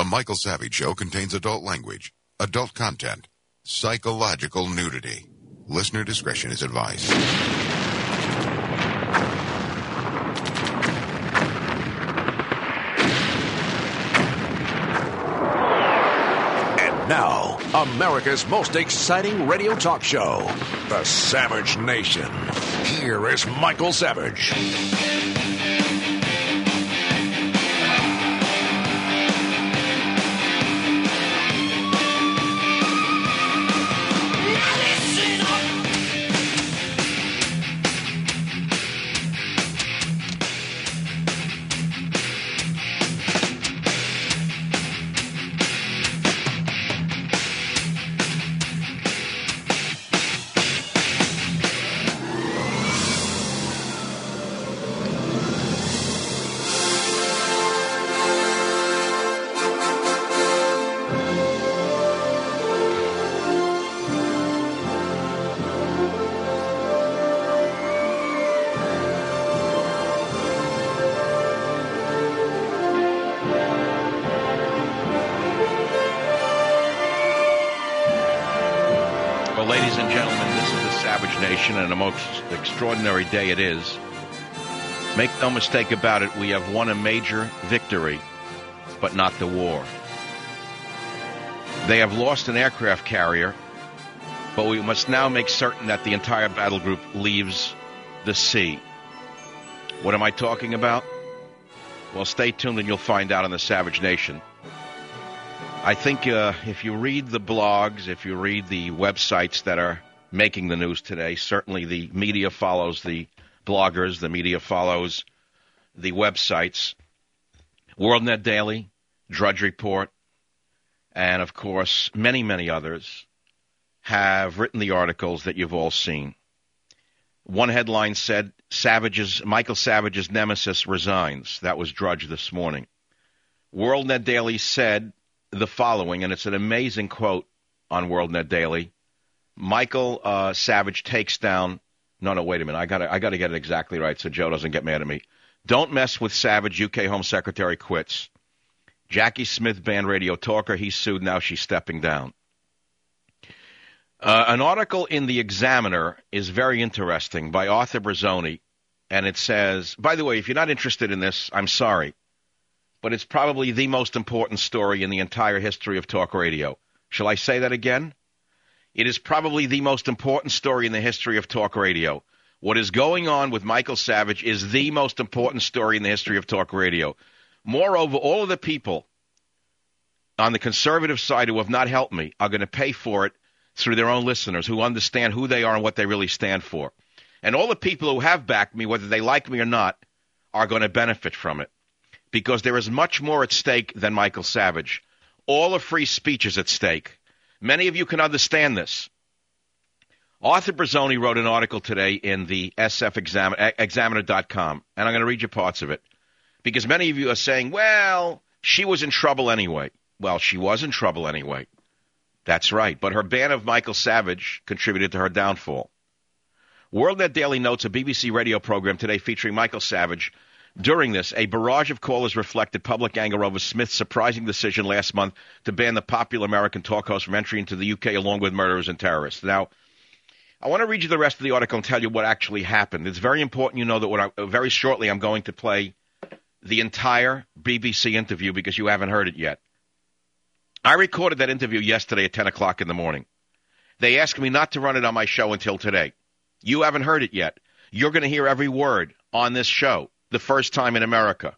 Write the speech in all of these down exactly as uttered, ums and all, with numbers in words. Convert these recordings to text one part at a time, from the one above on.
Michael Savage Show contains adult language, adult content, psychological nudity. Listener discretion is advised. And now, America's most exciting radio talk show, The Savage Nation. Here is Michael Savage. And a most extraordinary day it is. Make no mistake about it, we have won a major victory, but not the war. They have lost an aircraft carrier, but we must now make certain that the entire battle group leaves the sea. What am I talking about? Well, stay tuned and you'll find out on the Savage Nation. I think uh, if you read the blogs, if you read the websites that are making the news today, certainly the media follows the bloggers, the media follows the websites, WorldNet Daily, Drudge Report, and of course many, many others have written the articles that you've all seen. One headline said, Savage's, Michael Savage's nemesis resigns. That was Drudge this morning. WorldNet Daily said the following, and it's an amazing quote on WorldNet Daily. Michael uh, Savage takes down. No, no, wait a minute. I got I got to get it exactly right so Joe doesn't get mad at me. Don't mess with Savage. U K Home Secretary quits. Jackie Smith banned radio talker. He's sued. Now she's stepping down. Uh, an article in the Examiner is very interesting by Arthur Brazzoni, and it says, by the way, if you're not interested in this, I'm sorry, but it's probably the most important story in the entire history of talk radio. Shall I say that again? It is probably the most important story in the history of talk radio. What is going on with Michael Savage is the most important story in the history of talk radio. Moreover, all of the people on the conservative side who have not helped me are going to pay for it through their own listeners who understand who they are and what they really stand for. And all the people who have backed me, whether they like me or not, are going to benefit from it because there is much more at stake than Michael Savage. All of free speech is at stake. Many of you can understand this. Arthur Brazzoni wrote an article today in the S F Examiner dot com, and I'm going to read you parts of it, because many of you are saying, well, she was in trouble anyway. Well, she was in trouble anyway. That's right, but her ban of Michael Savage contributed to her downfall. WorldNet Daily notes a B B C radio program today featuring Michael Savage. During this, a barrage of callers reflected public anger over Smith's surprising decision last month to ban the popular American talk host from entry into the U K along with murderers and terrorists. Now, I want to read you the rest of the article and tell you what actually happened. It's very important you know that what I, very shortly I'm going to play the entire B B C interview because you haven't heard it yet. I recorded that interview yesterday at ten o'clock in the morning. They asked me not to run it on my show until today. You haven't heard it yet. You're going to hear every word on this show. The first time in America.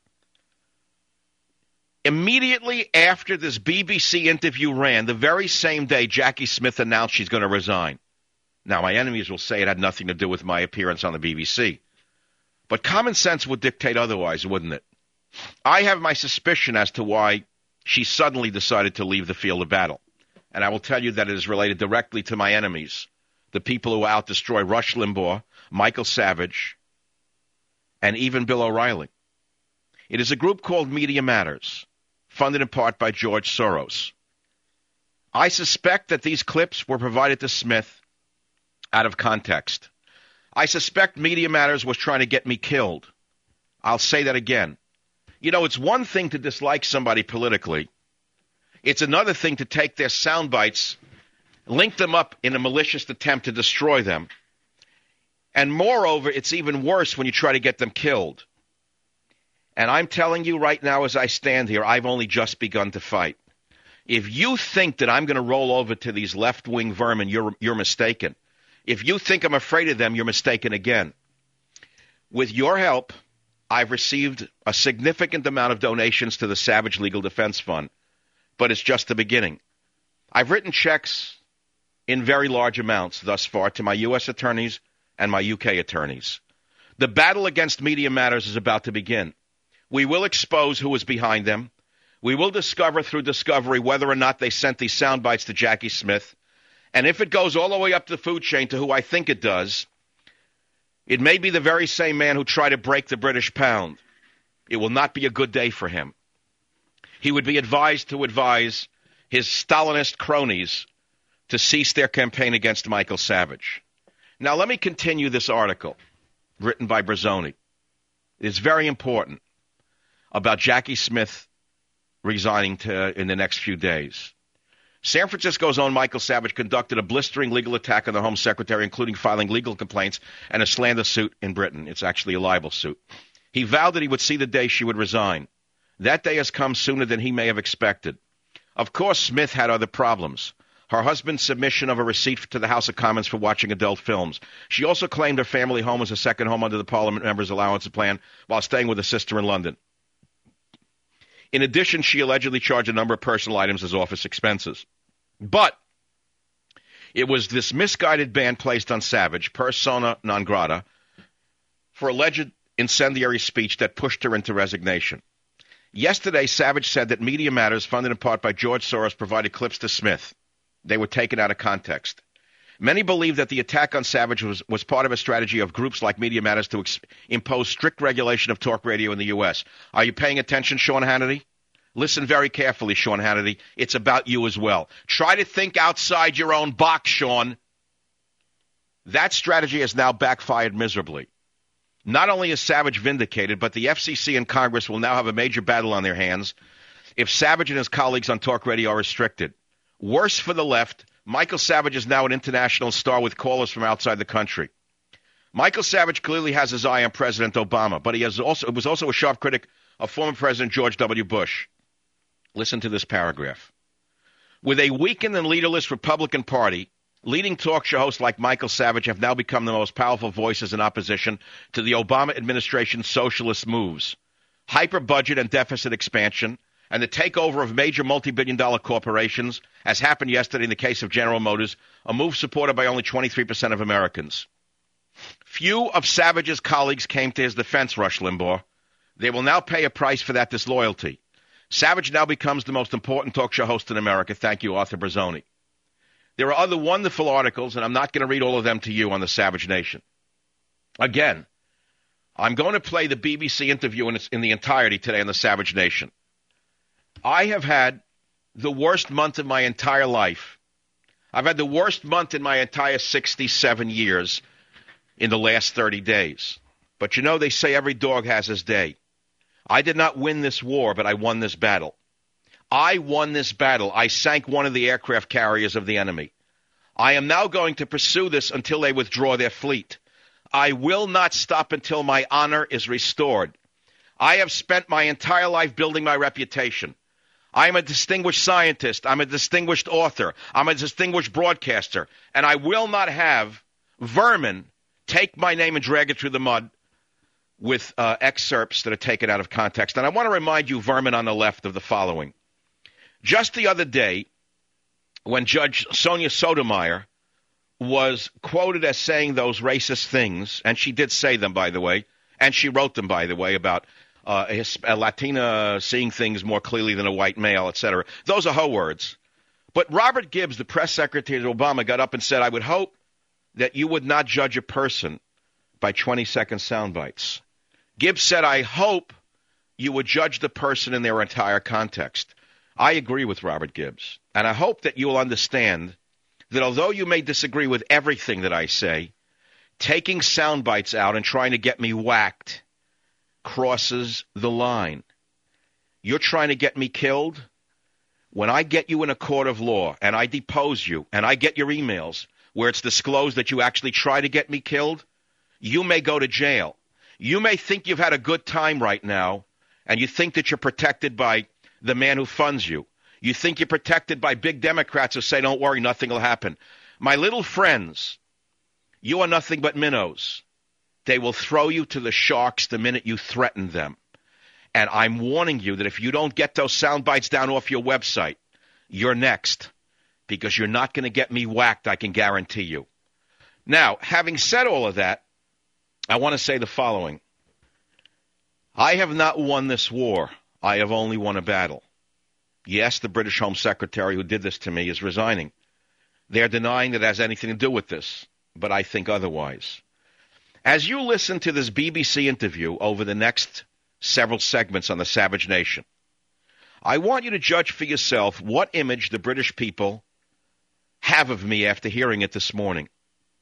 Immediately after this B B C interview ran, the very same day Jackie Smith announced she's going to resign. Now, my enemies will say it had nothing to do with my appearance on the B B C. But common sense would dictate otherwise, wouldn't it? I have my suspicion as to why she suddenly decided to leave the field of battle. And I will tell you that it is related directly to my enemies, the people who out-destroy Rush Limbaugh, Michael Savage, and even Bill O'Reilly. It is a group called Media Matters, funded in part by George Soros. I suspect that these clips were provided to Smith out of context. I suspect Media Matters was trying to get me killed. I'll say that again. You know, it's one thing to dislike somebody politically, It's another thing to take their sound bites, link them up in a malicious attempt to destroy them. And moreover, it's even worse when you try to get them killed. And I'm telling you right now as I stand here, I've only just begun to fight. If you think that I'm going to roll over to these left-wing vermin, you're, you're mistaken. If you think I'm afraid of them, you're mistaken again. With your help, I've received a significant amount of donations to the Savage Legal Defense Fund, but it's just the beginning. I've written checks in very large amounts thus far to my U S attorneys and my U K attorneys. The battle against Media Matters is about to begin. We will expose who is behind them. We will discover through discovery whether or not they sent these sound bites to Jackie Smith. And if it goes all the way up the food chain to who I think it does, it may be the very same man who tried to break the British pound. It will not be a good day for him. He would be advised to advise his Stalinist cronies to cease their campaign against Michael Savage. Now, let me continue this article written by Brazzoni. It's very important about Jackie Smith resigning to, in the next few days. San Francisco's own Michael Savage conducted a blistering legal attack on the Home Secretary, including filing legal complaints and a slander suit in Britain. It's actually a libel suit. He vowed that he would see the day she would resign. That day has come sooner than he may have expected. Of course, Smith had other problems. Her husband's submission of a receipt to the House of Commons for watching adult films. She also claimed her family home was a second home under the Parliament members' allowance plan while staying with a sister in London. In addition, she allegedly charged a number of personal items as office expenses. But it was this misguided ban placed on Savage, persona non grata, for alleged incendiary speech that pushed her into resignation. Yesterday, Savage said that Media Matters, funded in part by George Soros, provided clips to Smith. They were taken out of context. Many believe that the attack on Savage was, was part of a strategy of groups like Media Matters to ex- impose strict regulation of talk radio in the U S. Are you paying attention, Sean Hannity? Listen very carefully, Sean Hannity. It's about you as well. Try to think outside your own box, Sean. That strategy has now backfired miserably. Not only is Savage vindicated, but the F C C and Congress will now have a major battle on their hands if Savage and his colleagues on talk radio are restricted. Worse for the left, Michael Savage is now an international star with callers from outside the country. Michael Savage clearly has his eye on President Obama, but he has also was also a sharp critic of former President George W. Bush. Listen to this paragraph. With a weakened and leaderless Republican Party, leading talk show hosts like Michael Savage have now become the most powerful voices in opposition to the Obama administration's socialist moves. Hyper-budget and deficit expansion, and the takeover of major multi-billion dollar corporations, as happened yesterday in the case of General Motors, a move supported by only twenty-three percent of Americans. Few of Savage's colleagues came to his defense, Rush Limbaugh. They will now pay a price for that disloyalty. Savage now becomes the most important talk show host in America. Thank you, Arthur Brazzoni. There are other wonderful articles, and I'm not going to read all of them to you on the Savage Nation. Again, I'm going to play the B B C interview in, its, in the entirety today on the Savage Nation. I have had the worst month of my entire life. I've had the worst month in my entire sixty-seven years in the last thirty days. But you know, they say every dog has his day. I did not win this war, but I won this battle. I won this battle. I sank one of the aircraft carriers of the enemy. I am now going to pursue this until they withdraw their fleet. I will not stop until my honor is restored. I have spent my entire life building my reputation. I am a distinguished scientist. I'm a distinguished author. I'm a distinguished broadcaster. And I will not have vermin take my name and drag it through the mud with uh, excerpts that are taken out of context. And I want to remind you, vermin on the left, of the following. Just the other day, when Judge Sonia Sotomayor was quoted as saying those racist things, and she did say them, by the way, and she wrote them, by the way, about uh, a, a Latina seeing things more clearly than a white male, et cetera. Those are her words. But Robert Gibbs, the press secretary of Obama, got up and said, I would hope that you would not judge a person by twenty-second sound bites. Gibbs said, I hope you would judge the person in their entire context. I agree with Robert Gibbs, and I hope that you will understand that although you may disagree with everything that I say, taking sound bites out and trying to get me whacked crosses the line. You're trying to get me killed? when I get you in a court of law and I depose you and I get your emails where it's disclosed that you actually try to get me killed, you may go to jail. You may think you've had a good time right now, and you think that you're protected by the man who funds you. You think you're protected by big Democrats who say, don't worry, nothing will happen. My little friends, you are nothing but minnows. They will throw you to the sharks the minute you threaten them. And I'm warning you that if you don't get those sound bites down off your website, you're next, because you're not going to get me whacked, I can guarantee you. Now, having said all of that, I want to say the following. I have not won this war. I have only won a battle. Yes, the British Home Secretary who did this to me is resigning. They're denying that it has anything to do with this, but I think otherwise. As you listen to this B B C interview over the next several segments on the Savage Nation, I want you to judge for yourself what image the British people have of me after hearing it this morning.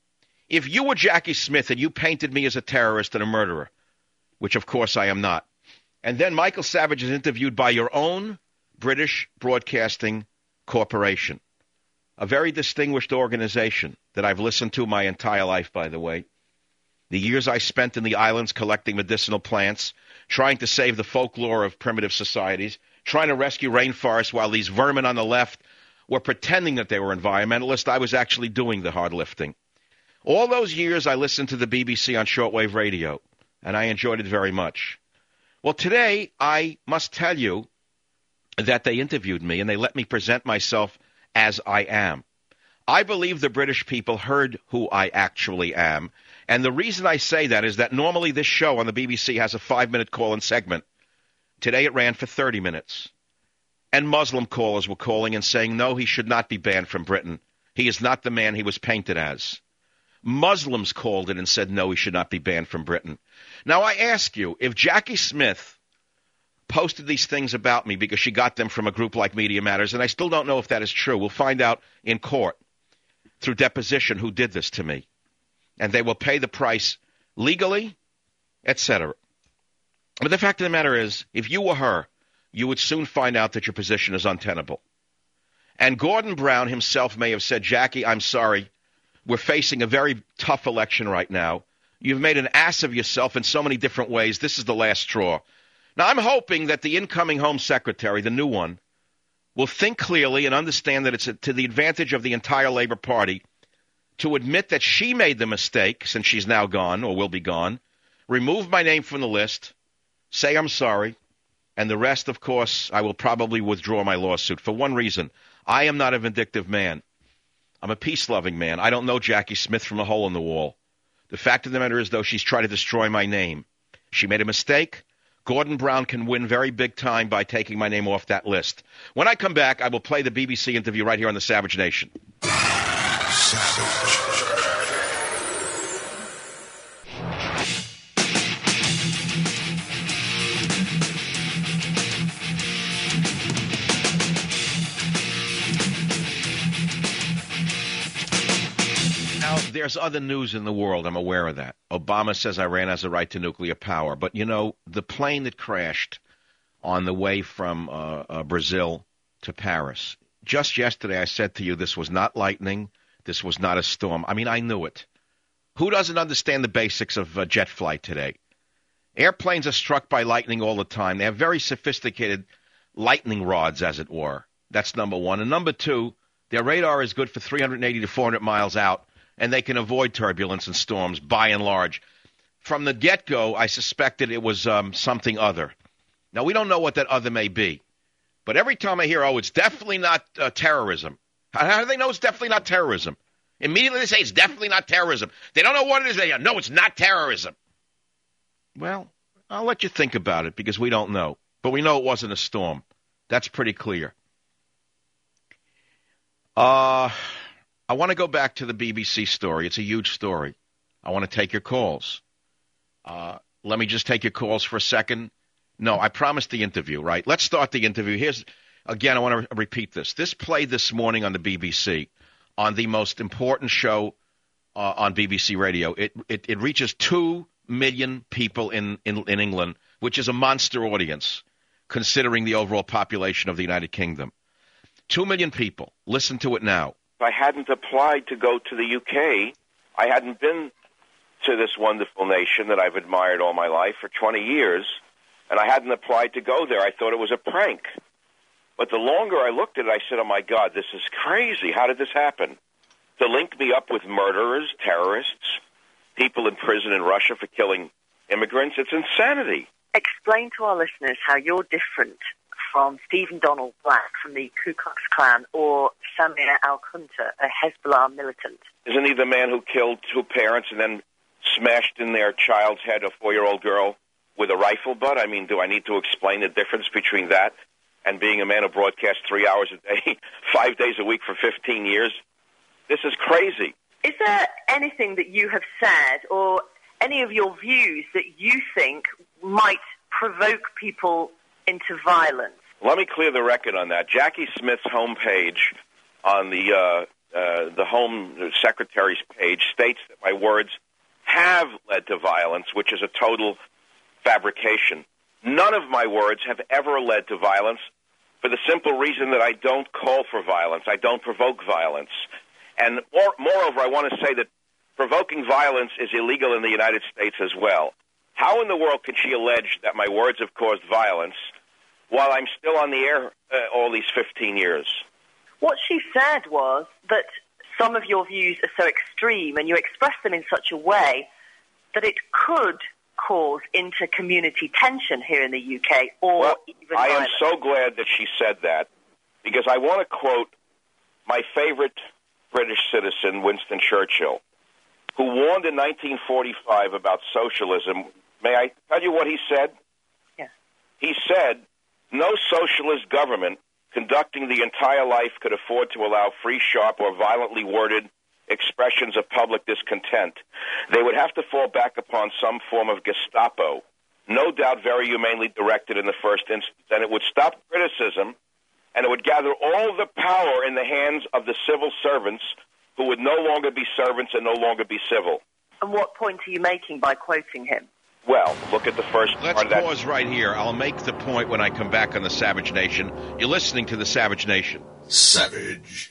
If you were Jackie Smith and you painted me as a terrorist and a murderer, which of course I am not, and then Michael Savage is interviewed by your own British Broadcasting Corporation, a very distinguished organization that I've listened to my entire life, by the way. The years I spent in the islands collecting medicinal plants, trying to save the folklore of primitive societies, trying to rescue rainforests while these vermin on the left were pretending that they were environmentalists, I was actually doing the hard lifting. All those years I listened to the B B C on shortwave radio, and I enjoyed it very much. Well, today I must tell you that they interviewed me and they let me present myself as I am. I believe the British people heard who I actually am, and the reason I say that is that normally this show on the B B C has a five-minute call-in segment. Today it ran for thirty minutes, and Muslim callers were calling and saying, no, he should not be banned from Britain. He is not the man he was painted as. Muslims called it and said, no, he should not be banned from Britain. Now, I ask you, if Jackie Smith posted these things about me because she got them from a group like Media Matters, and I still don't know if that is true. We'll find out in court through deposition who did this to me. And they will pay the price legally, et cetera. But the fact of the matter is, if you were her, you would soon find out that your position is untenable. And Gordon Brown himself may have said, Jackie, I'm sorry. We're facing a very tough election right now. You've made an ass of yourself in so many different ways. This is the last straw. Now, I'm hoping that the incoming Home Secretary, the new one, will think clearly and understand that it's to the advantage of the entire Labor Party to admit that she made the mistake, since she's now gone or will be gone, remove my name from the list, say I'm sorry, and the rest, of course, I will probably withdraw my lawsuit for one reason. I am not a vindictive man. I'm a peace-loving man. I don't know Jackie Smith from a hole in the wall. The fact of the matter is, though, she's tried to destroy my name. She made a mistake. Gordon Brown can win very big time by taking my name off that list. When I come back, I will play the B B C interview right here on the Savage Nation. Savage. There's other news in the world. I'm aware of that. Obama says Iran has a right to nuclear power. But, you know, the plane that crashed on the way from uh, uh, Brazil to Paris, just yesterday I said to you this was not lightning. This was not a storm. I mean, I knew it. Who doesn't understand the basics of uh, jet flight today? Airplanes are struck by lightning all the time. They have very sophisticated lightning rods, as it were. That's number one. And number two, their radar is good for three hundred eighty to four hundred miles out. And they can avoid turbulence and storms, by and large. From the get-go, I suspected it was um, something other. Now, we don't know what that other may be. But every time I hear, oh, it's definitely not uh, terrorism. How, how do they know it's definitely not terrorism? Immediately they say it's definitely not terrorism. They don't know what it is. They go, no, it's not terrorism. Well, I'll let you think about it because we don't know. But we know it wasn't a storm. That's pretty clear. Uh... I want to go back to the B B C story. It's a huge story. I want to take your calls. Uh, let me just take your calls for a second. No, I promised the interview, right? Let's start the interview. Here's, again, I want to repeat this. This played this morning on the B B C, on the most important show uh, on B B C Radio. It, it it reaches two million people in, in, in England, which is a monster audience, considering the overall population of the United Kingdom. Two million people. Listen to it now. If I hadn't applied to go to the U K, I hadn't been to this wonderful nation that I've admired all my life for twenty years, and I hadn't applied to go there. I thought it was a prank. But the longer I looked at it, I said, oh, my God, this is crazy. How did this happen? To link me up with murderers, terrorists, people in prison in Russia for killing immigrants, it's insanity. Explain to our listeners how you're different from Stephen Donald Black from the Ku Klux Klan or Samir al-Kunta, a Hezbollah militant. Isn't he the man who killed two parents and then smashed in their child's head, a four-year-old girl, with a rifle butt? I mean, do I need to explain the difference between that and being a man who broadcasts three hours a day, five days a week for fifteen years? This is crazy. Is there anything that you have said or any of your views that you think might provoke people into violence? Let me clear the record on that. Jackie Smith's homepage on the uh, uh, the Home Secretary's page states that my words have led to violence, which is a total fabrication. None of my words have ever led to violence for the simple reason that I don't call for violence. I don't provoke violence. And more, moreover, I want to say that provoking violence is illegal in the United States as well. How in the world can she allege that my words have caused violence while I'm still on the air uh, all these fifteen years? What she said was that some of your views are so extreme and you express them in such a way that it could cause inter-community tension here in the U K or well, even I violence. am so glad that she said that, because I want to quote my favorite British citizen, Winston Churchill, who warned in nineteen forty-five about socialism. May I tell you what he said? Yeah. He said, no socialist government conducting the entire life could afford to allow free, sharp, or violently worded expressions of public discontent. They would have to fall back upon some form of Gestapo, no doubt very humanely directed in the first instance, and it would stop criticism, and it would gather all the power in the hands of the civil servants who would no longer be servants and no longer be civil. And what point are you making by quoting him? Well, look at the first Let's part of that. pause right here. I'll make the point when I come back on the Savage Nation. You're listening to the Savage Nation. Savage.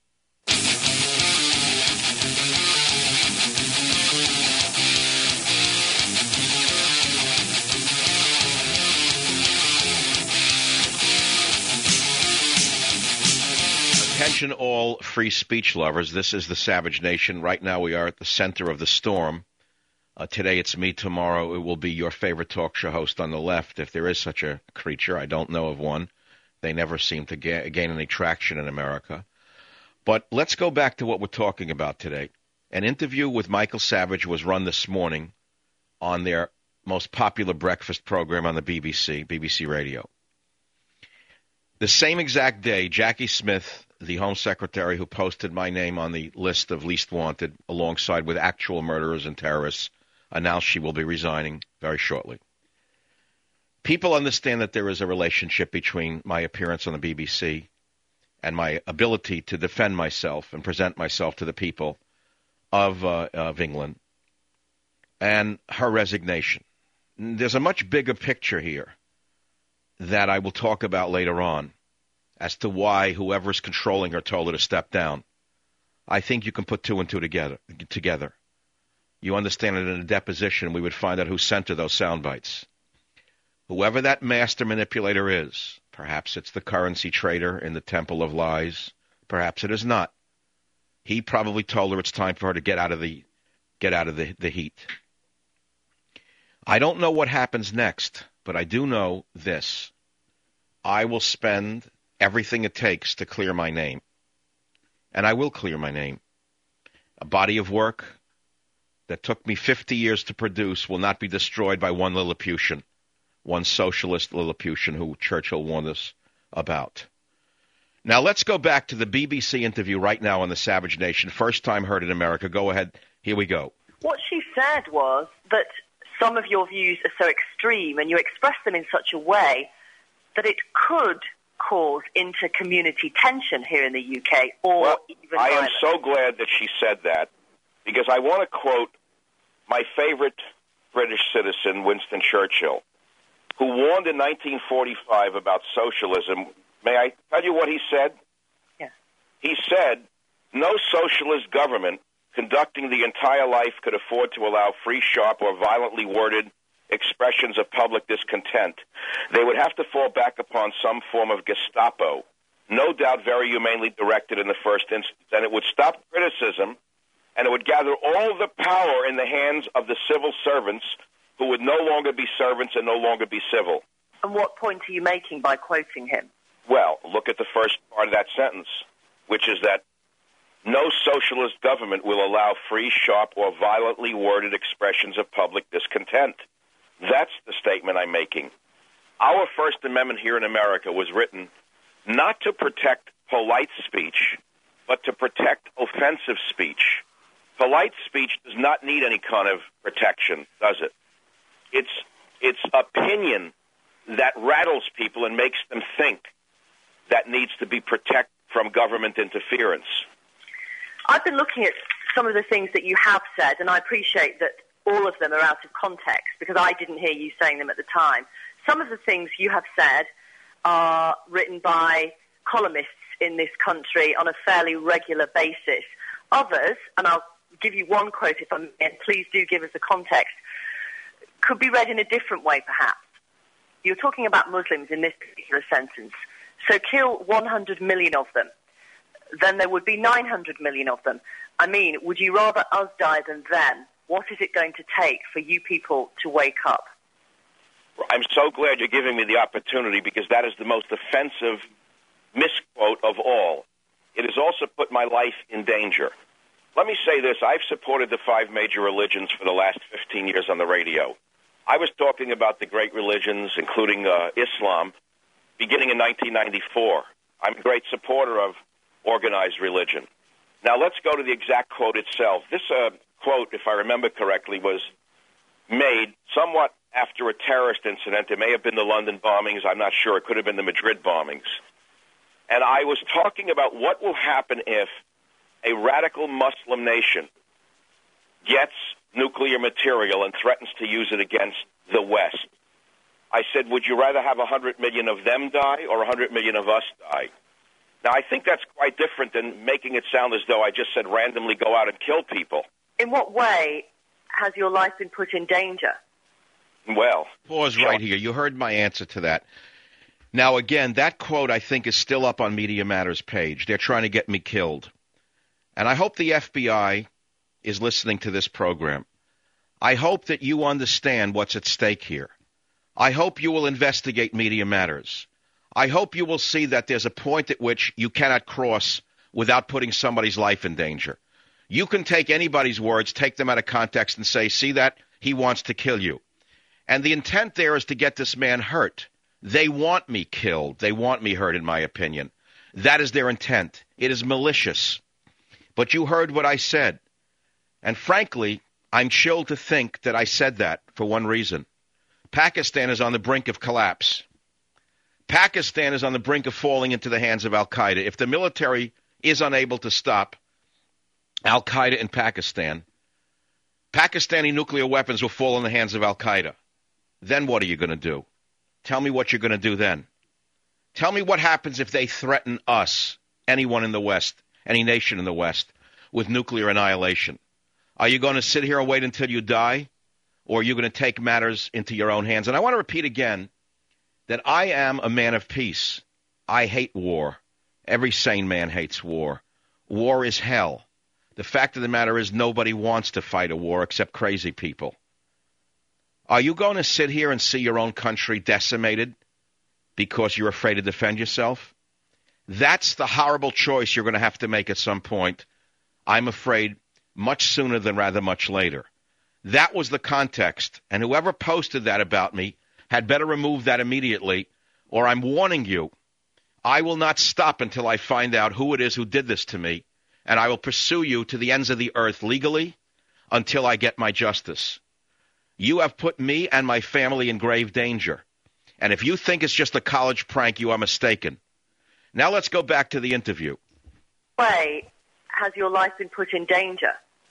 Attention all free speech lovers. This is the Savage Nation. Right now we are at the center of the storm. Uh, today it's me. Tomorrow it will be your favorite talk show host on the left, if there is such a creature. I don't know of one. They never seem to ga- gain any traction in America. But let's go back to what we're talking about today. An interview with Michael Savage was run this morning on their most popular breakfast program on the B B C, B B C Radio. The same exact day, Jackie Smith, the Home Secretary who posted my name on the list of least wanted alongside with actual murderers and terrorists, announced she will be resigning very shortly. People understand that there is a relationship between my appearance on the B B C and my ability to defend myself and present myself to the people of, uh, of England and her resignation. There's a much bigger picture here that I will talk about later on as to why whoever is controlling her told her to step down. I think you can put two and two together. together. You understand that in a deposition we would find out who sent her those sound bites. Whoever that master manipulator is, perhaps it's the currency trader in the Temple of Lies, perhaps it is not. He probably told her it's time for her to get out of the get out of the, the heat. I don't know what happens next, but I do know this. I will spend everything it takes to clear my name. And I will clear my name. A body of work that took me fifty years to produce will not be destroyed by one Lilliputian, one socialist Lilliputian who Churchill warned us about. Now let's go back to the B B C interview right now on the Savage Nation. First time heard in America. Go ahead. Here we go. What she said was that some of your views are so extreme and you express them in such a way that it could cause inter-community tension here in the U K or well, even I violence. am so glad that she said that, because I want to quote my favorite British citizen, Winston Churchill, who warned in nineteen forty-five about socialism. May I tell you what he said? said, no socialist government conducting the entire life could afford to allow free, sharp, or violently worded expressions of public discontent. They would have to fall back upon some form of Gestapo, no doubt very humanely directed in the first instance, and it would stop criticism, and it would gather all the power in the hands of the civil servants who would no longer be servants and no longer be civil. And what point are you making by quoting him? Well, look at the first part of that sentence, which is that no socialist government will allow free, sharp, or violently worded expressions of public discontent. That's the statement I'm making. Our First Amendment here in America was written not to protect polite speech, but to protect offensive speech. Polite speech does not need any kind of protection, does it? It's, it's opinion that rattles people and makes them think that needs to be protected from government interference. I've been looking at some of the things that you have said, and I appreciate that all of them are out of context because I didn't hear you saying them at the time. Some of the things you have said are written by columnists in this country on a fairly regular basis. Others, and I'll give you one quote if I may, and please do give us a context, could be read in a different way perhaps. You're talking about Muslims in this particular sentence. So kill one hundred million of them. Then there would be nine hundred million of them. I mean, would you rather us die than them? What is it going to take for you people to wake up? I'm so glad you're giving me the opportunity because that is the most offensive misquote of all. It has also put my life in danger. Let me say this. I've supported the five major religions for the last fifteen years on the radio. I was talking about the great religions, including uh, Islam, beginning in nineteen ninety-four. I'm a great supporter of organized religion. Now, let's go to the exact quote itself. This uh, quote, if I remember correctly, was made somewhat after a terrorist incident. It may have been the London bombings. I'm not sure. It could have been the Madrid bombings. And I was talking about what will happen if a radical Muslim nation gets nuclear material and threatens to use it against the West. I said, would you rather have one hundred million of them die or one hundred million of us die? Now, I think that's quite different than making it sound as though I just said randomly go out and kill people. In what way has your life been put in danger? Well, pause right here. You heard my answer to that. Now, again, that quote, I think, is still up on Media Matters page. They're trying to get me killed. And I hope the F B I is listening to this program. I hope that you understand what's at stake here. I hope you will investigate Media Matters. I hope you will see that there's a point at which you cannot cross without putting somebody's life in danger. You can take anybody's words, take them out of context, and say, see that? He wants to kill you. And the intent there is to get this man hurt. They want me killed. They want me hurt, in my opinion. That is their intent. It is malicious. But you heard what I said. And frankly, I'm chilled to think that I said that for one reason. Pakistan is on the brink of collapse. Pakistan is on the brink of falling into the hands of al-Qaeda. If the military is unable to stop al-Qaeda in Pakistan, Pakistani nuclear weapons will fall in the hands of al-Qaeda. Then what are you going to do? Tell me what you're going to do then. Tell me what happens if they threaten us, anyone in the West, any nation in the West, with nuclear annihilation. Are you going to sit here and wait until you die? Or are you going to take matters into your own hands? And I want to repeat again that I am a man of peace. I hate war. Every sane man hates war. War is hell. The fact of the matter is nobody wants to fight a war except crazy people. Are you going to sit here and see your own country decimated because you're afraid to defend yourself? That's the horrible choice you're going to have to make at some point. I'm afraid much sooner than rather much later. That was the context, and whoever posted that about me had better remove that immediately, or I'm warning you, I will not stop until I find out who it is who did this to me, and I will pursue you to the ends of the earth legally until I get my justice. You have put me and my family in grave danger, and if you think it's just a college prank, you are mistaken. Now let's go back to the interview. Way has your life been put in danger?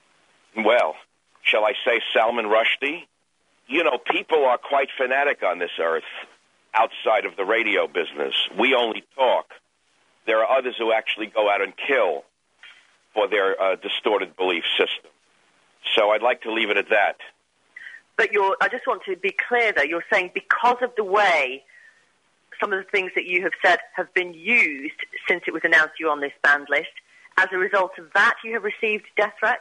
Well, shall I say Salman Rushdie? You know, people are quite fanatic on this earth outside of the radio business. We only talk. there are others who actually go out and kill for their uh, distorted belief system. So I'd like to leave it at that. But you're, I just want to be clear, though. You're saying because of the way some of the things that you have said have been used since it was announced you're on this banned list, as a result of that, you have received death threats?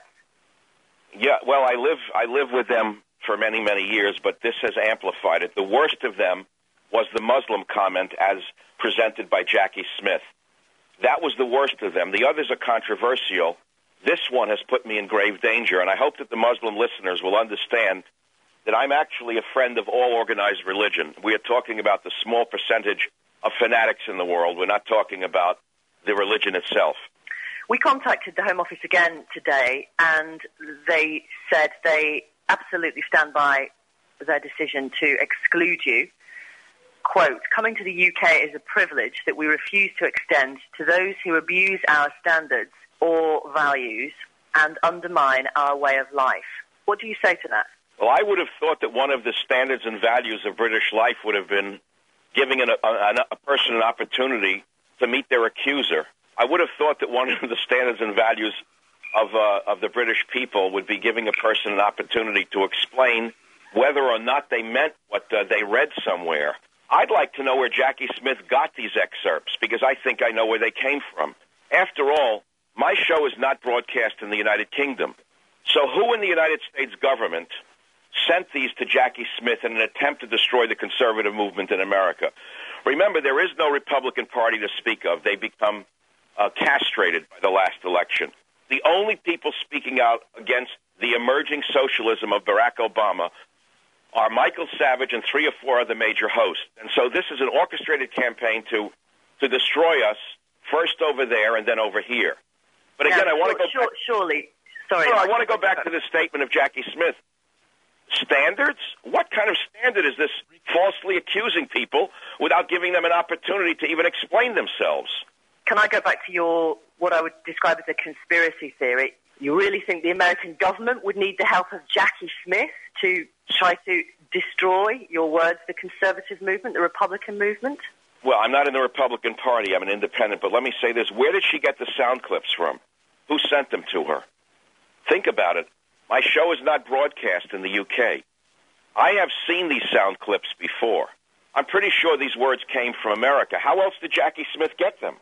Yeah, well, I live I live with them for many, many years, but this has amplified it. The worst of them was the Muslim comment as presented by Jackie Smith. That was the worst of them. The others are controversial. This one has put me in grave danger, and I hope that the Muslim listeners will understand that I'm actually a friend of all organized religion. We are talking about the small percentage of fanatics in the world. We're not talking about the religion itself. We contacted the Home Office again today, and they said they absolutely stand by their decision to exclude you. Quote, coming to the U K is a privilege that we refuse to extend to those who abuse our standards or values and undermine our way of life. What do you say to that? Well, I would have thought that one of the standards and values of British life would have been giving an, a, a person an opportunity to meet their accuser. I would have thought that one of the standards and values of uh, of the British people would be giving a person an opportunity to explain whether or not they meant what uh, they read somewhere. I'd like to know where Jackie Smith got these excerpts, because I think I know where they came from. After all, my show is not broadcast in the United Kingdom. So who in the United States government sent these to Jackie Smith in an attempt to destroy the conservative movement in America? Remember, there is no Republican Party to speak of. They become uh, castrated by the last election. The only people speaking out against the emerging socialism of Barack Obama are Michael Savage and three or four other major hosts. And so this is an orchestrated campaign to to destroy us, first over there and then over here. But again, now, I want to go sure, back... Surely, sorry. No, I want to go back to the statement of Jackie Smith. Standards? What kind of standard is this, falsely accusing people without giving them an opportunity to even explain themselves? Can I go back to your, what I would describe as a conspiracy theory? You really think the American government would need the help of Jackie Smith to try to destroy, your words, the conservative movement, the Republican movement? Well, I'm not in the Republican Party. I'm an independent. But let me say this. Where did she get the sound clips from? Who sent them to her? Think about it. My show is not broadcast in the U K. I have seen these sound clips before. I'm pretty sure these words came from America. How else did Jackie Smith get them?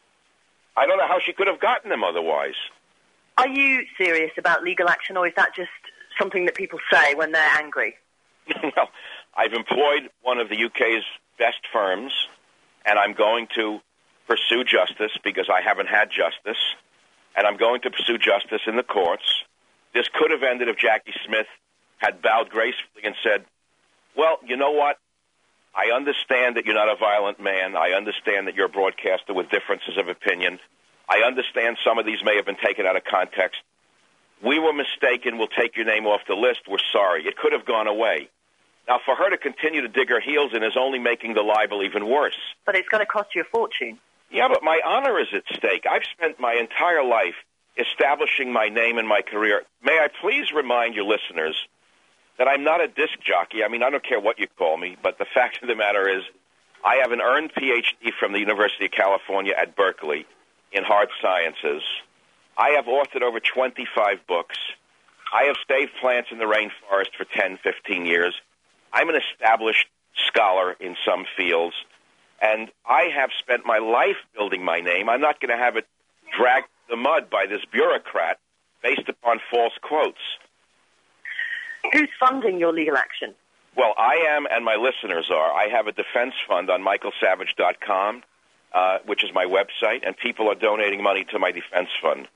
I don't know how she could have gotten them otherwise. Are you serious about legal action, or is that just something that people say when they're angry? Well, I've employed one of the U K's best firms, and I'm going to pursue justice because I haven't had justice, and I'm going to pursue justice in the courts. This could have ended if Jackie Smith had bowed gracefully and said, well, you know what? I understand that you're not a violent man. I understand that you're a broadcaster with differences of opinion. I understand some of these may have been taken out of context. We were mistaken. We'll take your name off the list. We're sorry. It could have gone away. Now, for her to continue to dig her heels in is only making the libel even worse. But it's going to cost you a fortune. Yeah, but my honor is at stake. I've spent my entire life establishing my name and my career. May I please remind your listeners that I'm not a disc jockey. I mean, I don't care what you call me, but the fact of the matter is I have an earned P H D from the University of California at Berkeley in hard sciences. I have authored over twenty-five books. I have saved plants in the rainforest for ten, fifteen years. I'm an established scholar in some fields, and I have spent my life building my name. I'm not going to have it dragged through the mud by this bureaucrat based upon false quotes. Who's funding your legal action? Well, I am, and my listeners are. I have a defense fund on michael savage dot com, uh, which is my website, and people are donating money to my defense fund.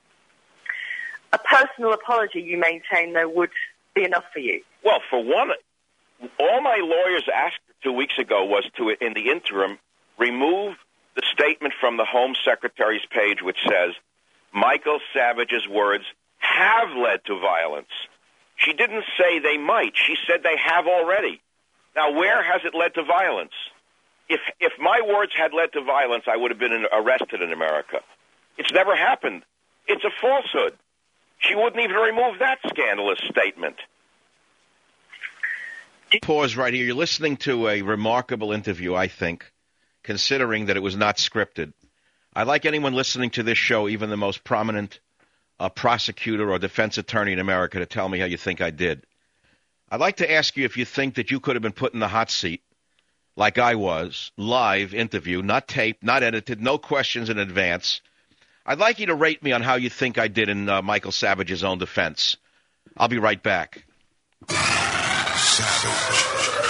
A personal apology, you maintain, though, would be enough for you? Well, for one, all my lawyers asked two weeks ago was to, in the interim, remove the statement from the Home Secretary's page which says, Michael Savage's words have led to violence. She didn't say they might. She said they have already. Now, where has it led to violence? If if my words had led to violence, I would have been arrested in America. It's never happened. It's a falsehood. She wouldn't even remove that scandalous statement. Pause right here. You're listening to a remarkable interview, I think, considering that it was not scripted. I'd like anyone listening to this show, even the most prominent uh, prosecutor or defense attorney in America, to tell me how you think I did. I'd like to ask you if you think that you could have been put in the hot seat like I was, live interview, not taped, not edited, no questions in advance. I'd like you to rate me on how you think I did in uh, Michael Savage's own defense. I'll be right back. Savage.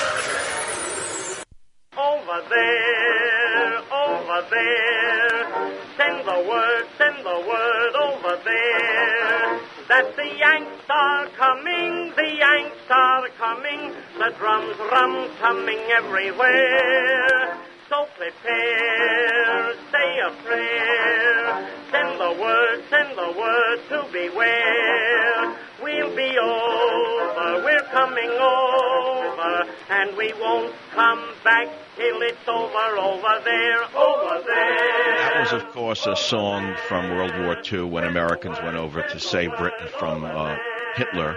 Over there, over there, send the word, send the word over there, that the Yanks are coming, the Yanks are coming, the drums, drums coming everywhere. So prepare, say a prayer, send the word, send the word to beware. We'll be over, we're coming over, and we won't come back till it's over, over there, over there. That was, of course, a song from World War Two when Americans went over to save Britain from uh, Hitler.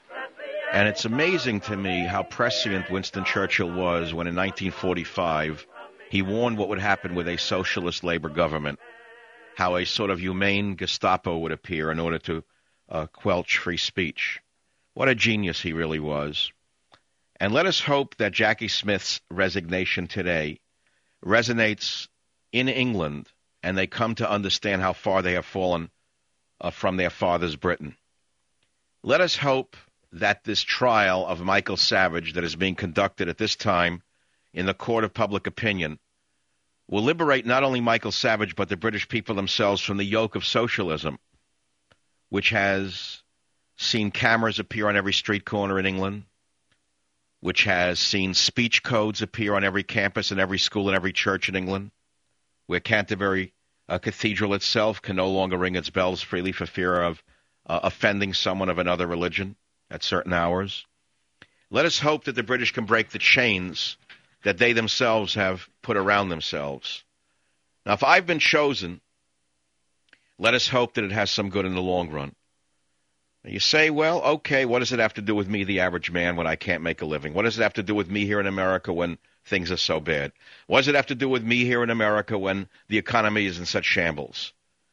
And it's amazing to me how prescient Winston Churchill was when in nineteen forty-five he warned what would happen with a socialist labor government, how a sort of humane Gestapo would appear in order to uh, quelch free speech. What a genius he really was. And let us hope that Jackie Smith's resignation today resonates in England and they come to understand how far they have fallen uh, from their father's Britain. Let us hope that this trial of Michael Savage that is being conducted at this time in the court of public opinion will liberate not only Michael Savage but the British people themselves from the yoke of socialism, which has seen cameras appear on every street corner in England, which has seen speech codes appear on every campus and every school and every church in England, where Canterbury uh, Cathedral itself can no longer ring its bells freely for fear of uh, offending someone of another religion at certain hours. Let us hope that the British can break the chains that they themselves have put around themselves. Now, if I've been chosen, let us hope that it has some good in the long run. Now, you say, well, okay, what does it have to do with me, the average man, when I can't make a living? What does it have to do with me here in America when things are so bad? What does it have to do with me here in America when the economy is in such shambles?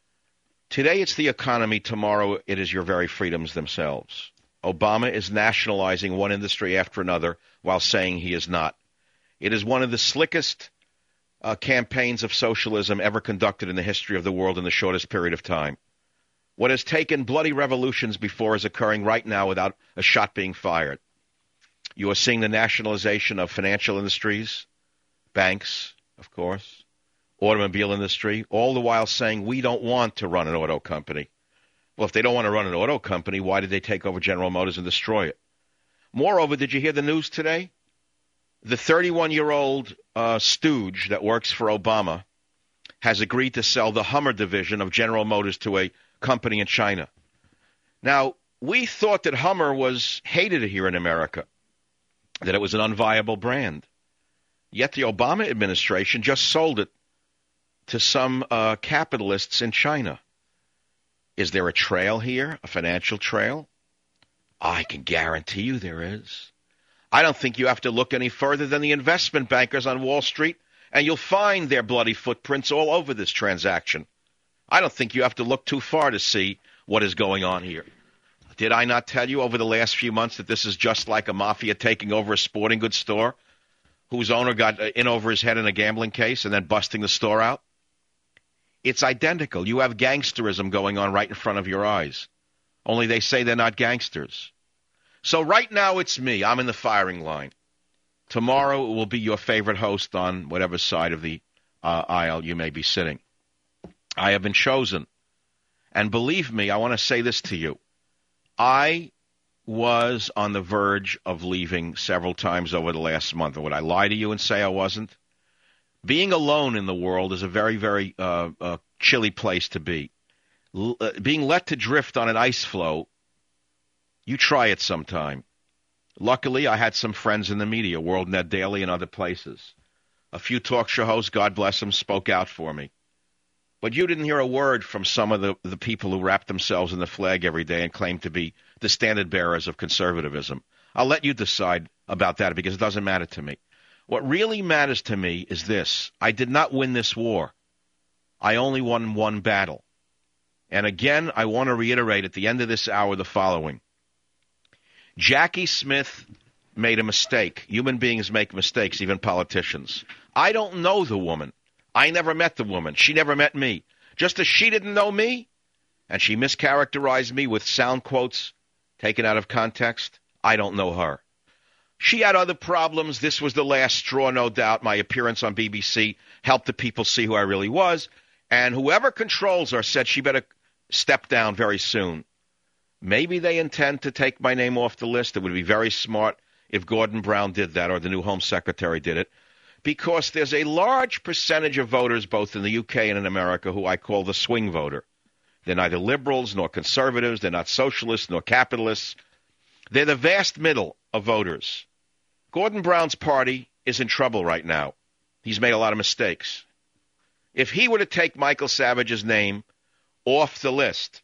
Today it's the economy, tomorrow it is your very freedoms themselves. Obama is nationalizing one industry after another while saying he is not. It is one of the slickest uh, campaigns of socialism ever conducted in the history of the world in the shortest period of time. What has taken bloody revolutions before is occurring right now without a shot being fired. You are seeing the nationalization of financial industries, banks, of course, automobile industry, all the while saying we don't want to run an auto company. Well, if they don't want to run an auto company, why did they take over General Motors and destroy it? Moreover, did you hear the news today? The thirty-one-year-old uh, stooge that works for Obama has agreed to sell the Hummer division of General Motors to a company in China. Now, we thought that Hummer was hated here in America, that it was an unviable brand. Yet the Obama administration just sold it to some uh, capitalists in China. Is there a trail here, a financial trail? I can guarantee you there is. I don't think you have to look any further than the investment bankers on Wall Street, and you'll find their bloody footprints all over this transaction. I don't think you have to look too far to see what is going on here. Did I not tell you over the last few months that this is just like a mafia taking over a sporting goods store whose owner got in over his head in a gambling case and then busting the store out? It's identical. You have gangsterism going on right in front of your eyes. Only they say they're not gangsters. So right now it's me. I'm in the firing line. Tomorrow it will be your favorite host on whatever side of the uh, aisle you may be sitting. I have been chosen. And believe me, I want to say this to you. I was on the verge of leaving several times over the last month. Would I lie to you and say I wasn't? Being alone in the world is a very, very uh, uh, chilly place to be. L- uh, being let to drift on an ice floe, you try it sometime. Luckily, I had some friends in the media, WorldNet Daily and other places. A few talk show hosts, God bless them, spoke out for me. But you didn't hear a word from some of the, the people who wrap themselves in the flag every day and claim to be the standard bearers of conservatism. I'll let you decide about that because it doesn't matter to me. What really matters to me is this. I did not win this war. I only won one battle. And again, I want to reiterate at the end of this hour the following. Jackie Smith made a mistake. Human beings make mistakes, even politicians. I don't know the woman. I never met the woman. She never met me. Just as she didn't know me, and she mischaracterized me with sound quotes taken out of context, I don't know her. She had other problems. This was the last straw, no doubt. My appearance on B B C helped the people see who I really was. And whoever controls her said she better step down very soon. Maybe they intend to take my name off the list. It would be very smart if Gordon Brown did that or the new Home Secretary did it, because there's a large percentage of voters both in the U K and in America who I call the swing voter. They're neither liberals nor conservatives. They're not socialists nor capitalists. They're the vast middle of voters. Gordon Brown's party is in trouble right now. He's made a lot of mistakes. If he were to take Michael Savage's name off the list,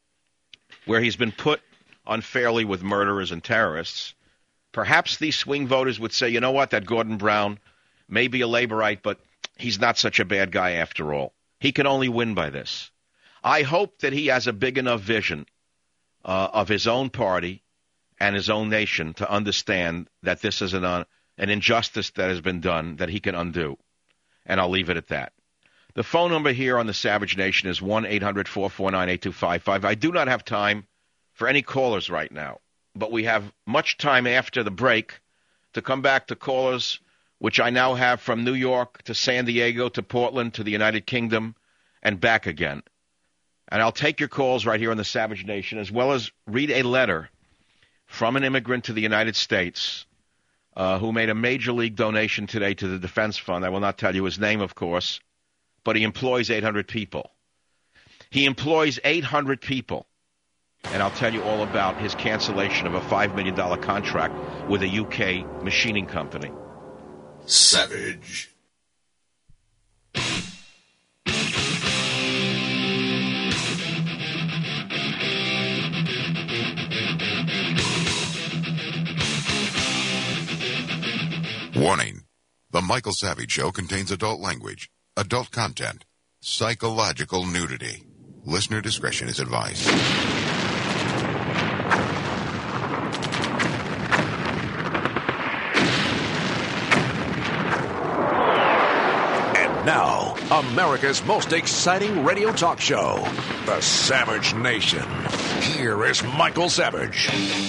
where he's been put unfairly with murderers and terrorists, perhaps these swing voters would say, you know what, that Gordon Brown may be a laborite, but he's not such a bad guy after all. He can only win by this. I hope that he has a big enough vision uh, of his own party and his own nation to understand that this is an, uh, an injustice that has been done that he can undo. And I'll leave it at that. The phone number here on the Savage Nation is one eight hundred four four nine eight two five five. I do not have time for any callers right now, but we have much time after the break to come back to callers, which I now have from New York to San Diego to Portland to the United Kingdom and back again. And I'll take your calls right here on the Savage Nation, as well as read a letter from an immigrant to the United States uh, who made a major league donation today to the Defense Fund. I will not tell you his name, of course, but he employs eight hundred people. He employs eight hundred people. And I'll tell you all about his cancellation of a five million dollars contract with a U K machining company. Savage. Warning. The Michael Savage Show contains adult language, adult content, psychological nudity. Listener discretion is advised. And now, America's most exciting radio talk show, The Savage Nation. Here is Michael Savage.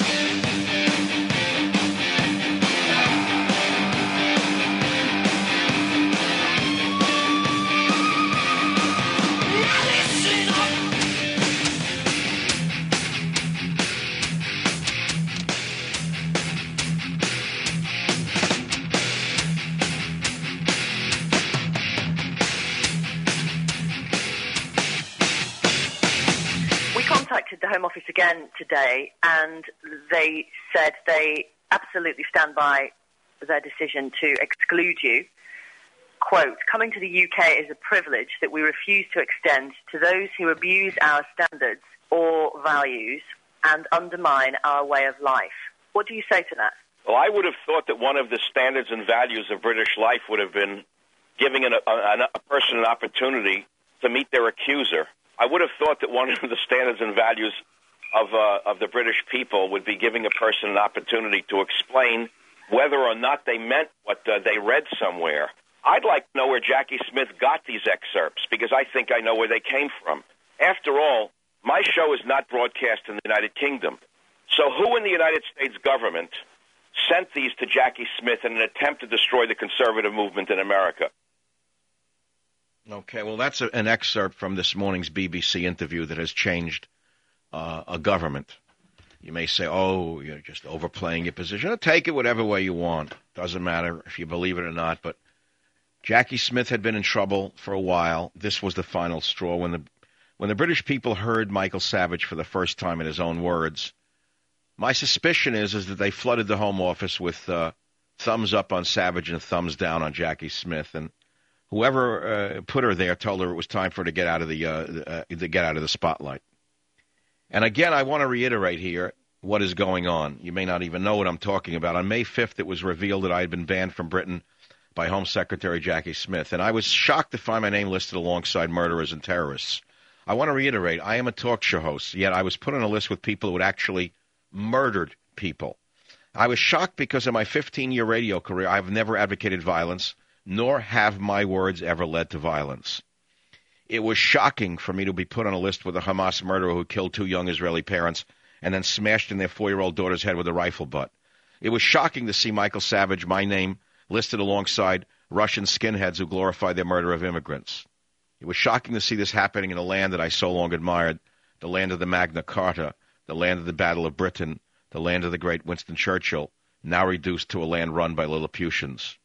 The Home Office again today, and they said they absolutely stand by their decision to exclude you. Quote, coming to the U K is a privilege that we refuse to extend to those who abuse our standards or values and undermine our way of life. What do you say to that? Well, I would have thought that one of the standards and values of British life would have been giving an, a, a person an opportunity to meet their accuser. I would have thought that one of the standards and values of uh, of the British people would be giving a person an opportunity to explain whether or not they meant what uh, they read somewhere. I'd like to know where Jackie Smith got these excerpts, because I think I know where they came from. After all, my show is not broadcast in the United Kingdom. So who in the United States government sent these to Jackie Smith in an attempt to destroy the conservative movement in America? Okay, well, that's a, an excerpt from this morning's B B C interview that has changed uh, a government. You may say, oh, you're just overplaying your position. Take it whatever way you want. Doesn't matter if you believe it or not. But Jackie Smith had been in trouble for a while. This was the final straw. When the when the British people heard Michael Savage for the first time in his own words, my suspicion is, is that they flooded the Home Office with uh, thumbs up on Savage and thumbs down on Jackie Smith. And whoever uh, put her there told her it was time for her to get out of the uh, uh, to get out of the spotlight. And again, I want to reiterate here what is going on. You may not even know what I'm talking about. On May fifth, it was revealed that I had been banned from Britain by Home Secretary Jackie Smith, and I was shocked to find my name listed alongside murderers and terrorists. I want to reiterate, I am a talk show host, yet I was put on a list with people who had actually murdered people. I was shocked because in my fifteen-year radio career, I have never advocated violence, nor have my words ever led to violence. It was shocking for me to be put on a list with a Hamas murderer who killed two young Israeli parents and then smashed in their four-year-old daughter's head with a rifle butt. It was shocking to see Michael Savage, my name, listed alongside Russian skinheads who glorify their murder of immigrants. It was shocking to see this happening in a land that I so long admired, the land of the Magna Carta, the land of the Battle of Britain, the land of the great Winston Churchill, now reduced to a land run by Lilliputians.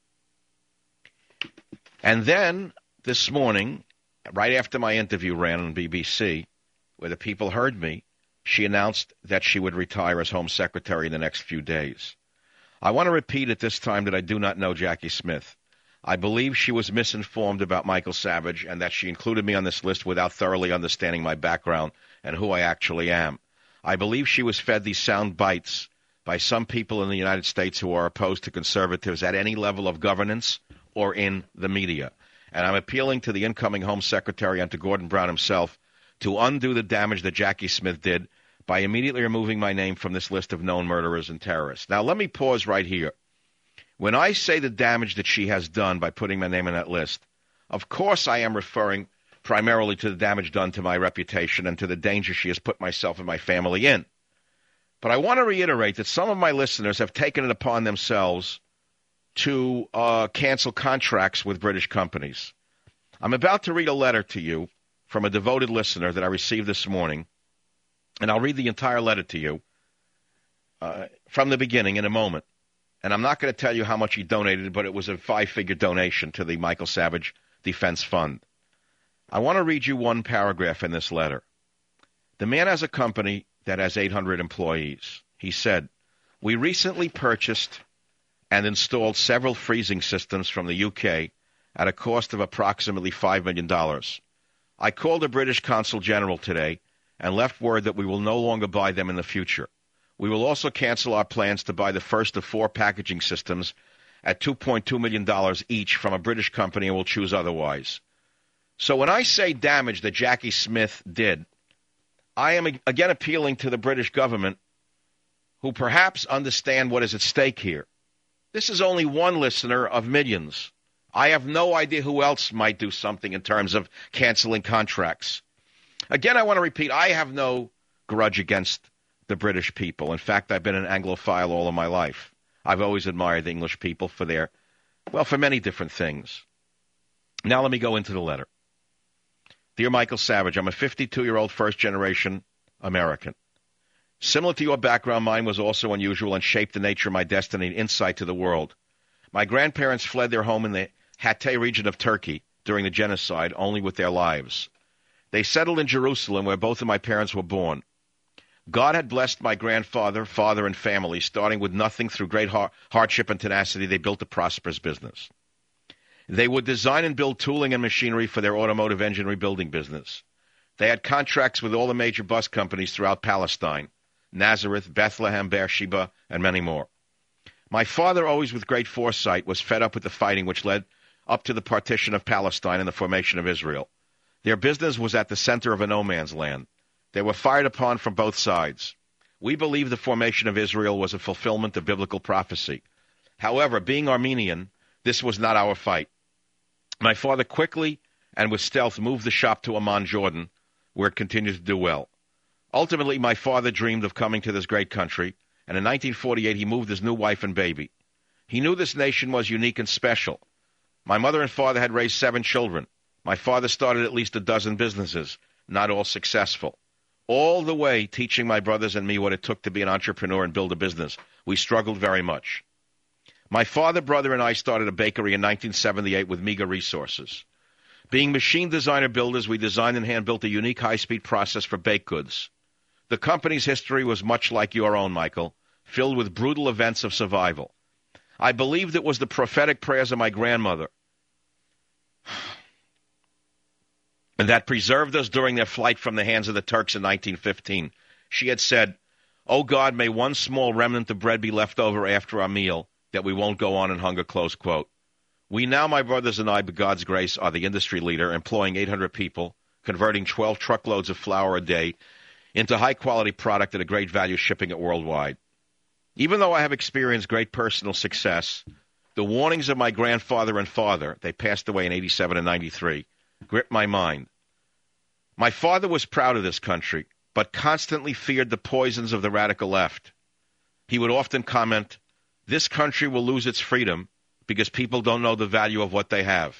And then, this morning, right after my interview ran on B B C, where the people heard me, she announced that she would retire as Home Secretary in the next few days. I want to repeat at this time that I do not know Jackie Smith. I believe she was misinformed about Michael Savage and that she included me on this list without thoroughly understanding my background and who I actually am. I believe she was fed these sound bites by some people in the United States who are opposed to conservatives at any level of governance or in the media. And I'm appealing to the incoming Home Secretary and to Gordon Brown himself to undo the damage that Jackie Smith did by immediately removing my name from this list of known murderers and terrorists. Now, let me pause right here. When I say the damage that she has done by putting my name on that list, of course I am referring primarily to the damage done to my reputation and to the danger she has put myself and my family in. But I want to reiterate that some of my listeners have taken it upon themselves to uh, cancel contracts with British companies. I'm about to read a letter to you from a devoted listener that I received this morning, and I'll read the entire letter to you uh, from the beginning in a moment. And I'm not going to tell you how much he donated, but it was a five-figure donation to the Michael Savage Defense Fund. I want to read you one paragraph in this letter. The man has a company that has eight hundred employees. He said, "We recently purchased and installed several freezing systems from the U K at a cost of approximately five million dollars. I called the British Consul General today and left word that we will no longer buy them in the future. We will also cancel our plans to buy the first of four packaging systems at two point two million dollars each from a British company and will choose otherwise." So when I say damage that Jackie Smith did, I am again appealing to the British government who perhaps understand what is at stake here. This is only one listener of millions. I have no idea who else might do something in terms of canceling contracts. Again, I want to repeat, I have no grudge against the British people. In fact, I've been an Anglophile all of my life. I've always admired the English people for their, well, for many different things. Now let me go into the letter. Dear Michael Savage, I'm a fifty-two-year-old first-generation American. Similar to your background, mine was also unusual and shaped the nature of my destiny and insight to the world. My grandparents fled their home in the Hatay region of Turkey during the genocide only with their lives. They settled in Jerusalem, where both of my parents were born. God had blessed my grandfather, father, and family. Starting with nothing through great har- hardship and tenacity, they built a prosperous business. They would design and build tooling and machinery for their automotive engine rebuilding business. They had contracts with all the major bus companies throughout Palestine, Nazareth, Bethlehem, Beersheba, and many more. My father, always with great foresight, was fed up with the fighting which led up to the partition of Palestine and the formation of Israel. Their business was at the center of a no-man's land. They were fired upon from both sides. We believe the formation of Israel was a fulfillment of biblical prophecy. However, being Armenian, this was not our fight. My father quickly and with stealth moved the shop to Amman, Jordan, where it continued to do well. Ultimately, my father dreamed of coming to this great country, and in nineteen forty-eight he moved his new wife and baby. He knew this nation was unique and special. My mother and father had raised seven children. My father started at least a dozen businesses, not all successful. All the way teaching my brothers and me what it took to be an entrepreneur and build a business. We struggled very much. My father, brother, and I started a bakery in nineteen seventy-eight with meager resources. Being machine designer builders, we designed and hand-built a unique high-speed process for baked goods. The company's history was much like your own, Michael, filled with brutal events of survival. I believed it was the prophetic prayers of my grandmother and that preserved us during their flight from the hands of the Turks in nineteen fifteen. She had said, "Oh God, may one small remnant of bread be left over after our meal, that we won't go on in hunger," close quote. We now, my brothers and I, by God's grace, are the industry leader, employing eight hundred people, converting twelve truckloads of flour a day into high-quality product at a great value, shipping it worldwide. Even though I have experienced great personal success, the warnings of my grandfather and father, they passed away in eighty-seven and ninety-three, gripped my mind. My father was proud of this country, but constantly feared the poisons of the radical left. He would often comment, "This country will lose its freedom because people don't know the value of what they have."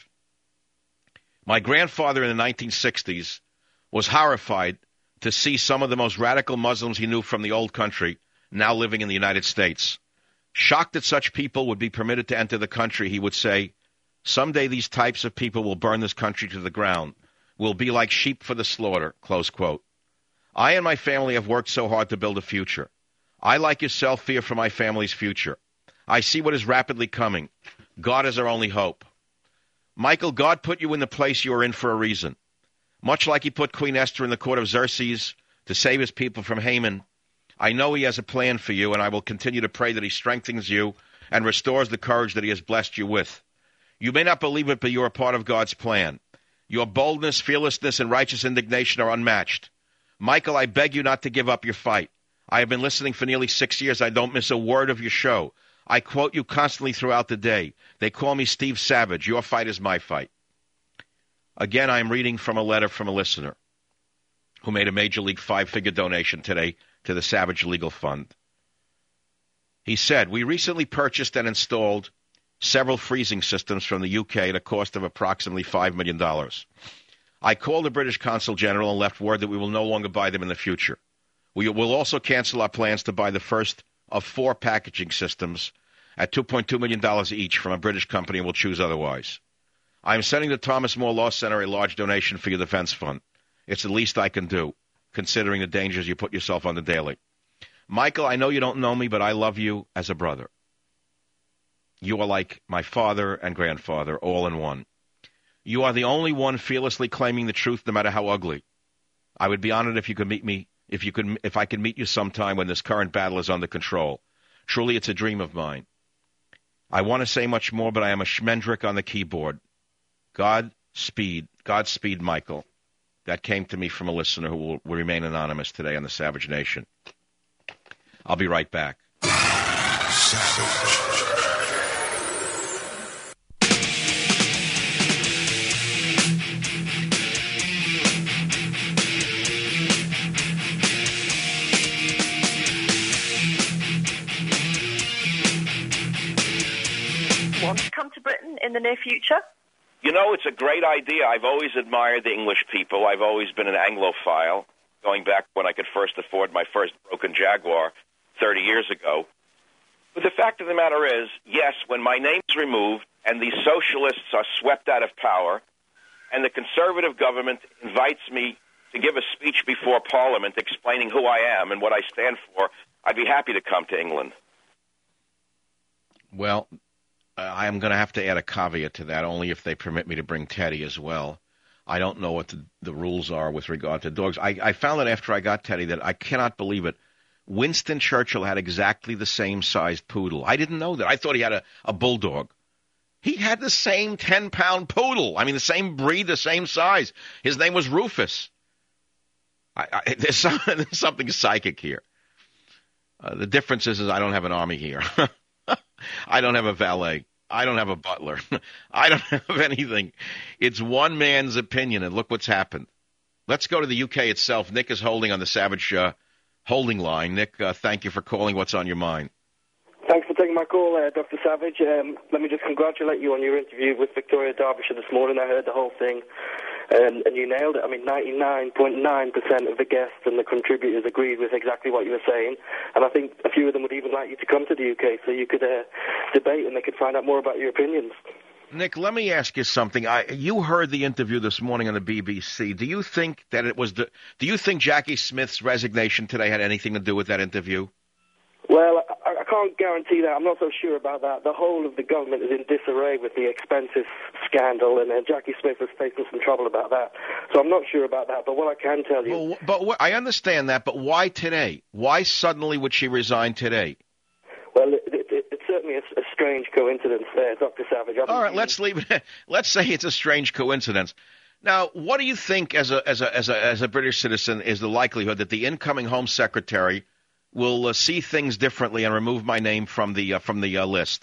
My grandfather in the nineteen sixties was horrified to see some of the most radical Muslims he knew from the old country now living in the United States. Shocked that such people would be permitted to enter the country, he would say, "Someday these types of people will burn this country to the ground. We'll be like sheep for the slaughter," close quote. I and my family have worked so hard to build a future. I, like yourself, fear for my family's future. I see what is rapidly coming. God is our only hope. Michael, God put you in the place you are in for a reason. Much like he put Queen Esther in the court of Xerxes to save his people from Haman, I know he has a plan for you, and I will continue to pray that he strengthens you and restores the courage that he has blessed you with. You may not believe it, but you are part of God's plan. Your boldness, fearlessness, and righteous indignation are unmatched. Michael, I beg you not to give up your fight. I have been listening for nearly six years. I don't miss a word of your show. I quote you constantly throughout the day. They call me Steve Savage. Your fight is my fight. Again, I am reading from a letter from a listener who made a Major League five-figure donation today to the Savage Legal Fund. He said, "We recently purchased and installed several freezing systems from the U K at a cost of approximately five million dollars. I called the British Consul General and left word that we will no longer buy them in the future. We will also cancel our plans to buy the first of four packaging systems at two point two million dollars each from a British company and will choose otherwise. I am sending the Thomas More Law Center a large donation for your defense fund. It's the least I can do, considering the dangers you put yourself under daily. Michael, I know you don't know me, but I love you as a brother. You are like my father and grandfather, all in one. You are the only one fearlessly claiming the truth, no matter how ugly. I would be honored if you could meet me, if you could, if I could meet you sometime when this current battle is under control. Truly, it's a dream of mine. I want to say much more, but I am a schmendrick on the keyboard. Godspeed, Godspeed, Michael." That came to me from a listener who will, will remain anonymous today on the Savage Nation. I'll be right back. Savage. Want to come to Britain in the near future? You know, it's a great idea. I've always admired the English people. I've always been an Anglophile, going back when I could first afford my first broken Jaguar thirty years ago. But the fact of the matter is, yes, when my name's removed and these socialists are swept out of power and the conservative government invites me to give a speech before Parliament explaining who I am and what I stand for, I'd be happy to come to England. Well, I am going to have to add a caveat to that, only if they permit me to bring Teddy as well. I don't know what the, the rules are with regard to dogs. I, I found out after I got Teddy that I cannot believe it. Winston Churchill had exactly the same sized poodle. I didn't know that. I thought he had a, a bulldog. He had the same ten-pound poodle. I mean, the same breed, the same size. His name was Rufus. I, I, there's, some, there's something psychic here. Uh, the difference is, is I don't have an army here. I don't have a valet. I don't have a butler. I don't have anything. It's one man's opinion, and look what's happened. Let's go to the U K itself. Nick is holding on the Savage uh, holding line. Nick, uh, thank you for calling. What's on your mind? Thanks for taking my call, uh, Doctor Savage. Um, let me just congratulate you on your interview with Victoria Derbyshire this morning. I heard the whole thing, um, and you nailed it. I mean, ninety-nine point nine percent of the guests and the contributors agreed with exactly what you were saying, and I think a few of them would even like you to come to the U K so you could uh, debate and they could find out more about your opinions. Nick, let me ask you something. I, you heard the interview this morning on the B B C. Do you think that it was the? Do you think Jackie Smith's resignation today had anything to do with that interview? Well, I, I can't guarantee that. I'm not so sure about that. The whole of the government is in disarray with the expenses scandal, and uh, Jackie Smith is facing some trouble about that. So I'm not sure about that. But what I can tell you... Well, but what, I understand that, but why today? Why suddenly would she resign today? Well, it, it, it's certainly a, a strange coincidence there, Doctor Savage. I All right, you... let's leave it. Let's say it's a strange coincidence. Now, what do you think, as a as a as a as a British citizen, is the likelihood that the incoming Home Secretary will uh, see things differently and remove my name from the uh, from the uh, list?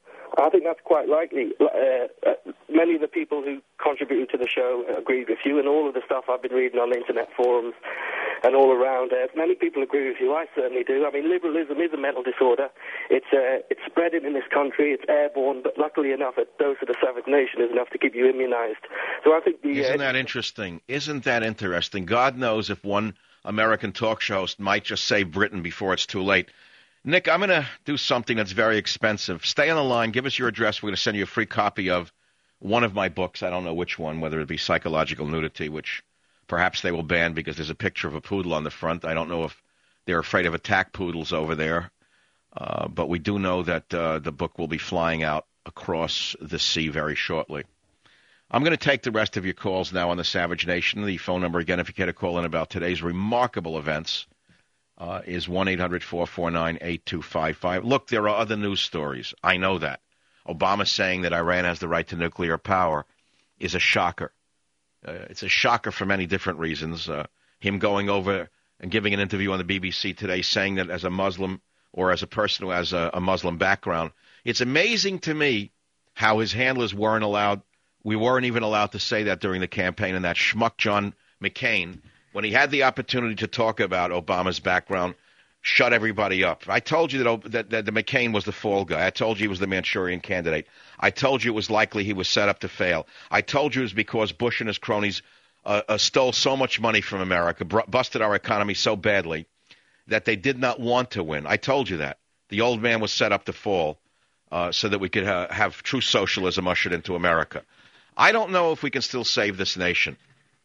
I think that's quite likely. Uh, uh, many of the people who contributed to the show agree with you, and all of the stuff I've been reading on internet forums and all around, uh, many people agree with you. I certainly do. I mean, liberalism is a mental disorder. It's uh, it's spreading in this country. It's airborne, but luckily enough, a dose of the Savage Nation is enough to keep you immunized. So I think the isn't uh, that interesting? Isn't that interesting? God knows if one American talk show host might just save Britain before it's too late. Nick, I'm going to do something that's very expensive. Stay on the line. Give us your address. We're going to send you a free copy of one of my books. I don't know which one, whether it be Psychological Nudity, which perhaps they will ban because there's a picture of a poodle on the front. I don't know if they're afraid of attack poodles over there. Uh, but we do know that uh, the book will be flying out across the sea very shortly. I'm going to take the rest of your calls now on the Savage Nation. The phone number, again, if you care to call in about today's remarkable events, Uh, is one eight hundred four four nine eight two five five. Look, there are other news stories. I know that. Obama saying that Iran has the right to nuclear power is a shocker. Uh, it's a shocker for many different reasons. Uh, him going over and giving an interview on the B B C today saying that as a Muslim or as a person who has a, a Muslim background, it's amazing to me how his handlers weren't allowed, we weren't even allowed to say that during the campaign, and that schmuck John McCain, when he had the opportunity to talk about Obama's background, shut everybody up. I told you that, that, that the McCain was the fall guy. I told you he was the Manchurian candidate. I told you it was likely he was set up to fail. I told you it was because Bush and his cronies uh, uh, stole so much money from America, br- busted our economy so badly that they did not want to win. I told you that. The old man was set up to fall uh, so that we could uh, have true socialism ushered into America. I don't know if we can still save this nation.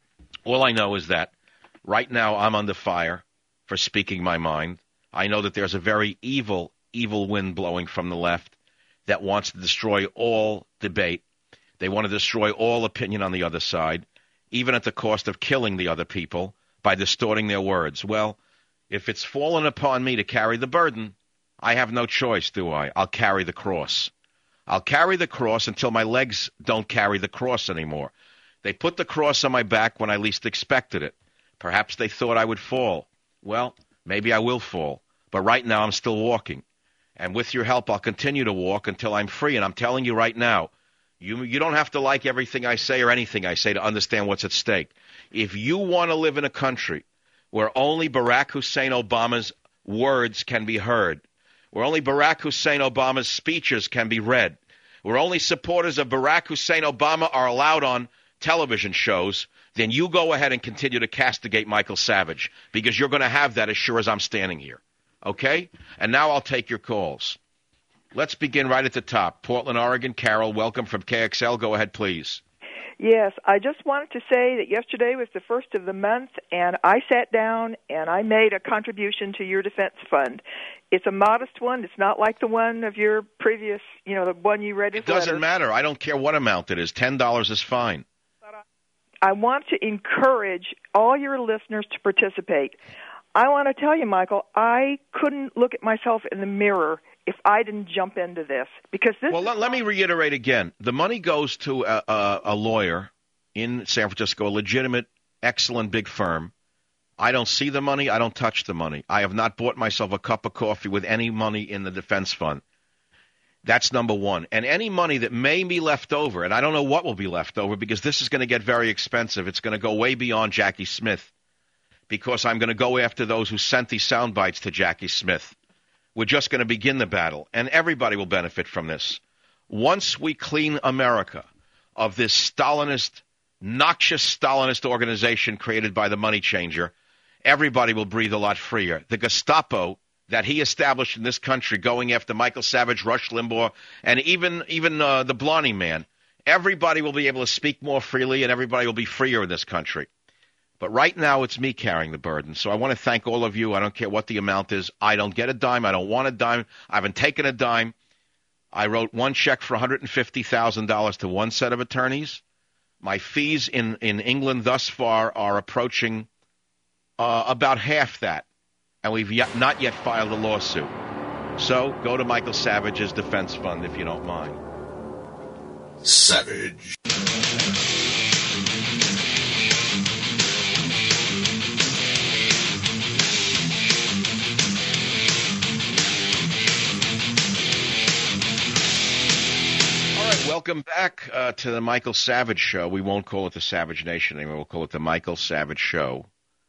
All I know is that right now, I'm under fire for speaking my mind. I know that there's a very evil, evil wind blowing from the left that wants to destroy all debate. They want to destroy all opinion on the other side, even at the cost of killing the other people by distorting their words. Well, if it's fallen upon me to carry the burden, I have no choice, do I? I'll carry the cross. I'll carry the cross until my legs don't carry the cross anymore. They put the cross on my back when I least expected it. Perhaps they thought I would fall. Well, maybe I will fall. But right now I'm still walking. And with your help, I'll continue to walk until I'm free. And I'm telling you right now, you you don't have to like everything I say or anything I say to understand what's at stake. If you want to live in a country where only Barack Hussein Obama's words can be heard, where only Barack Hussein Obama's speeches can be read, where only supporters of Barack Hussein Obama are allowed on television shows, then you go ahead and continue to castigate Michael Savage, because you're going to have that as sure as I'm standing here. Okay? And now I'll take your calls. Let's begin right at the top. Portland, Oregon. Carol, welcome from K X L. Go ahead, please. Yes, I just wanted to say that yesterday was the first of the month, and I sat down and I made a contribution to your defense fund. It's a modest one. It's not like the one of your previous, you know, the one you read his It doesn't letter. matter. I don't care what amount it is. ten dollars is fine. I want to encourage all your listeners to participate. I want to tell you, Michael, I couldn't look at myself in the mirror if I didn't jump into this. Because this Well, let, let me reiterate again. The money goes to a, a, a lawyer in San Francisco, a legitimate, excellent big firm. I don't see the money. I don't touch the money. I have not bought myself a cup of coffee with any money in the defense fund. That's number one. And any money that may be left over, and I don't know what will be left over because this is going to get very expensive. It's going to go way beyond Jackie Smith because I'm going to go after those who sent these sound bites to Jackie Smith. We're just going to begin the battle, and everybody will benefit from this. Once we clean America of this Stalinist, noxious Stalinist organization created by the money changer, everybody will breathe a lot freer. The Gestapo that he established in this country, going after Michael Savage, Rush Limbaugh, and even even uh, the Blondie man, everybody will be able to speak more freely, and everybody will be freer in this country. But right now, it's me carrying the burden. So I want to thank all of you. I don't care what the amount is. I don't get a dime. I don't want a dime. I haven't taken a dime. I wrote one check for one hundred fifty thousand dollars to one set of attorneys. My fees in, in England thus far are approaching uh, about half that. And we've yet, not yet filed a lawsuit. So go to Michael Savage's defense fund if you don't mind. Savage. Welcome back uh, to the Michael Savage Show. We won't call it the Savage Nation anymore. We'll call it the Michael Savage Show.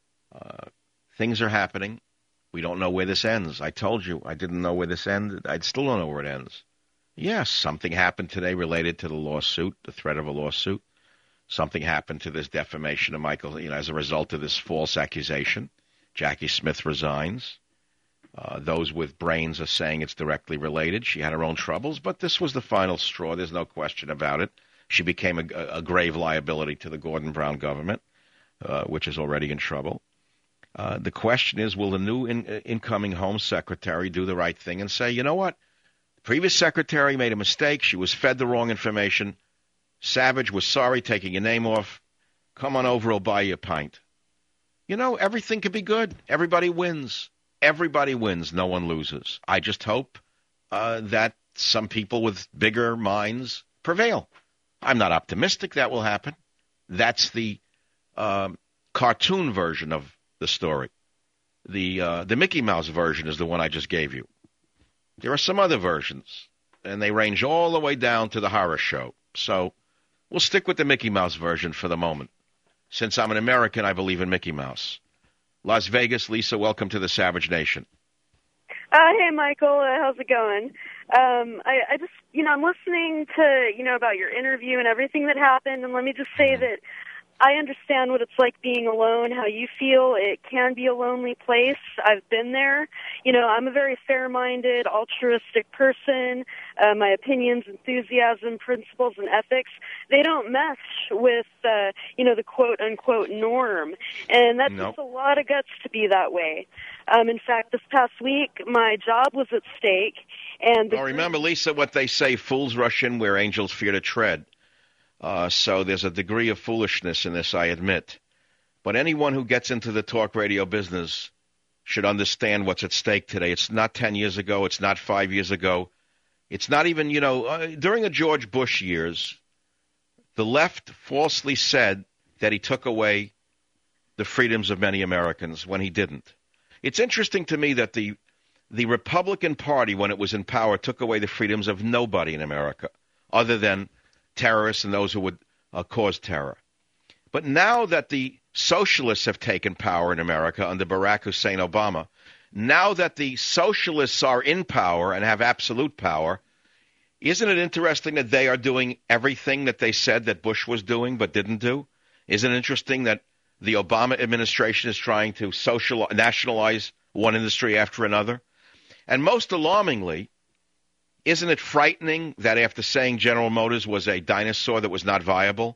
Uh, things are happening. We don't know where this ends. I told you I didn't know where this ended. I still don't know where it ends. Yes, something happened today related to the lawsuit, the threat of a lawsuit. Something happened to this defamation of Michael, you know, as a result of this false accusation. Jackie Smith resigns. Uh, those with brains are saying it's directly related. She had her own troubles, but this was the final straw. There's no question about it. She became a, a grave liability to the Gordon Brown government, uh, which is already in trouble. Uh, the question is, will the new in, uh, incoming Home Secretary do the right thing and say, you know what? The previous secretary made a mistake. She was fed the wrong information. Savage was sorry, taking your name off. Come on over, I'll buy you a pint. You know, everything could be good. Everybody wins. Everybody wins. No one loses. I just hope uh, that some people with bigger minds prevail. I'm not optimistic that will happen. That's the um, cartoon version of the story. The uh, the Mickey Mouse version is the one I just gave you. There are some other versions, and they range all the way down to the horror show. So we'll stick with the Mickey Mouse version for the moment. Since I'm an American, I believe in Mickey Mouse. Las Vegas, Lisa, welcome to the Savage Nation. Uh, hey, Michael. Uh, how's it going? Um, I, I just, you know, I'm listening to, you know, about your interview and everything that happened, and let me just say that I understand what it's like being alone, how you feel. It can be a lonely place. I've been there. You know, I'm a very fair-minded, altruistic person. Uh, my opinions, enthusiasm, principles, and ethics, they don't mesh with, uh, you know, the quote-unquote norm. And that nope. takes a lot of guts to be that way. Um, in fact, this past week, my job was at stake. And the well, remember, Lisa, what they say, fools rush in where angels fear to tread. Uh, so there's a degree of foolishness in this, I admit. But anyone who gets into the talk radio business should understand what's at stake today. It's not ten years ago. It's not five years ago. It's not even, you know, uh, during the George Bush years, the left falsely said that he took away the freedoms of many Americans when he didn't. It's interesting to me that the the Republican Party, when it was in power, took away the freedoms of nobody in America other than terrorists and those who would uh, cause terror. But now that the socialists have taken power in America under Barack Hussein Obama, now that the socialists are in power and have absolute power, isn't it interesting that they are doing everything that they said that Bush was doing but didn't do? Isn't it interesting that the Obama administration is trying to social nationalize one industry after another? And most alarmingly, isn't it frightening that after saying General Motors was a dinosaur that was not viable,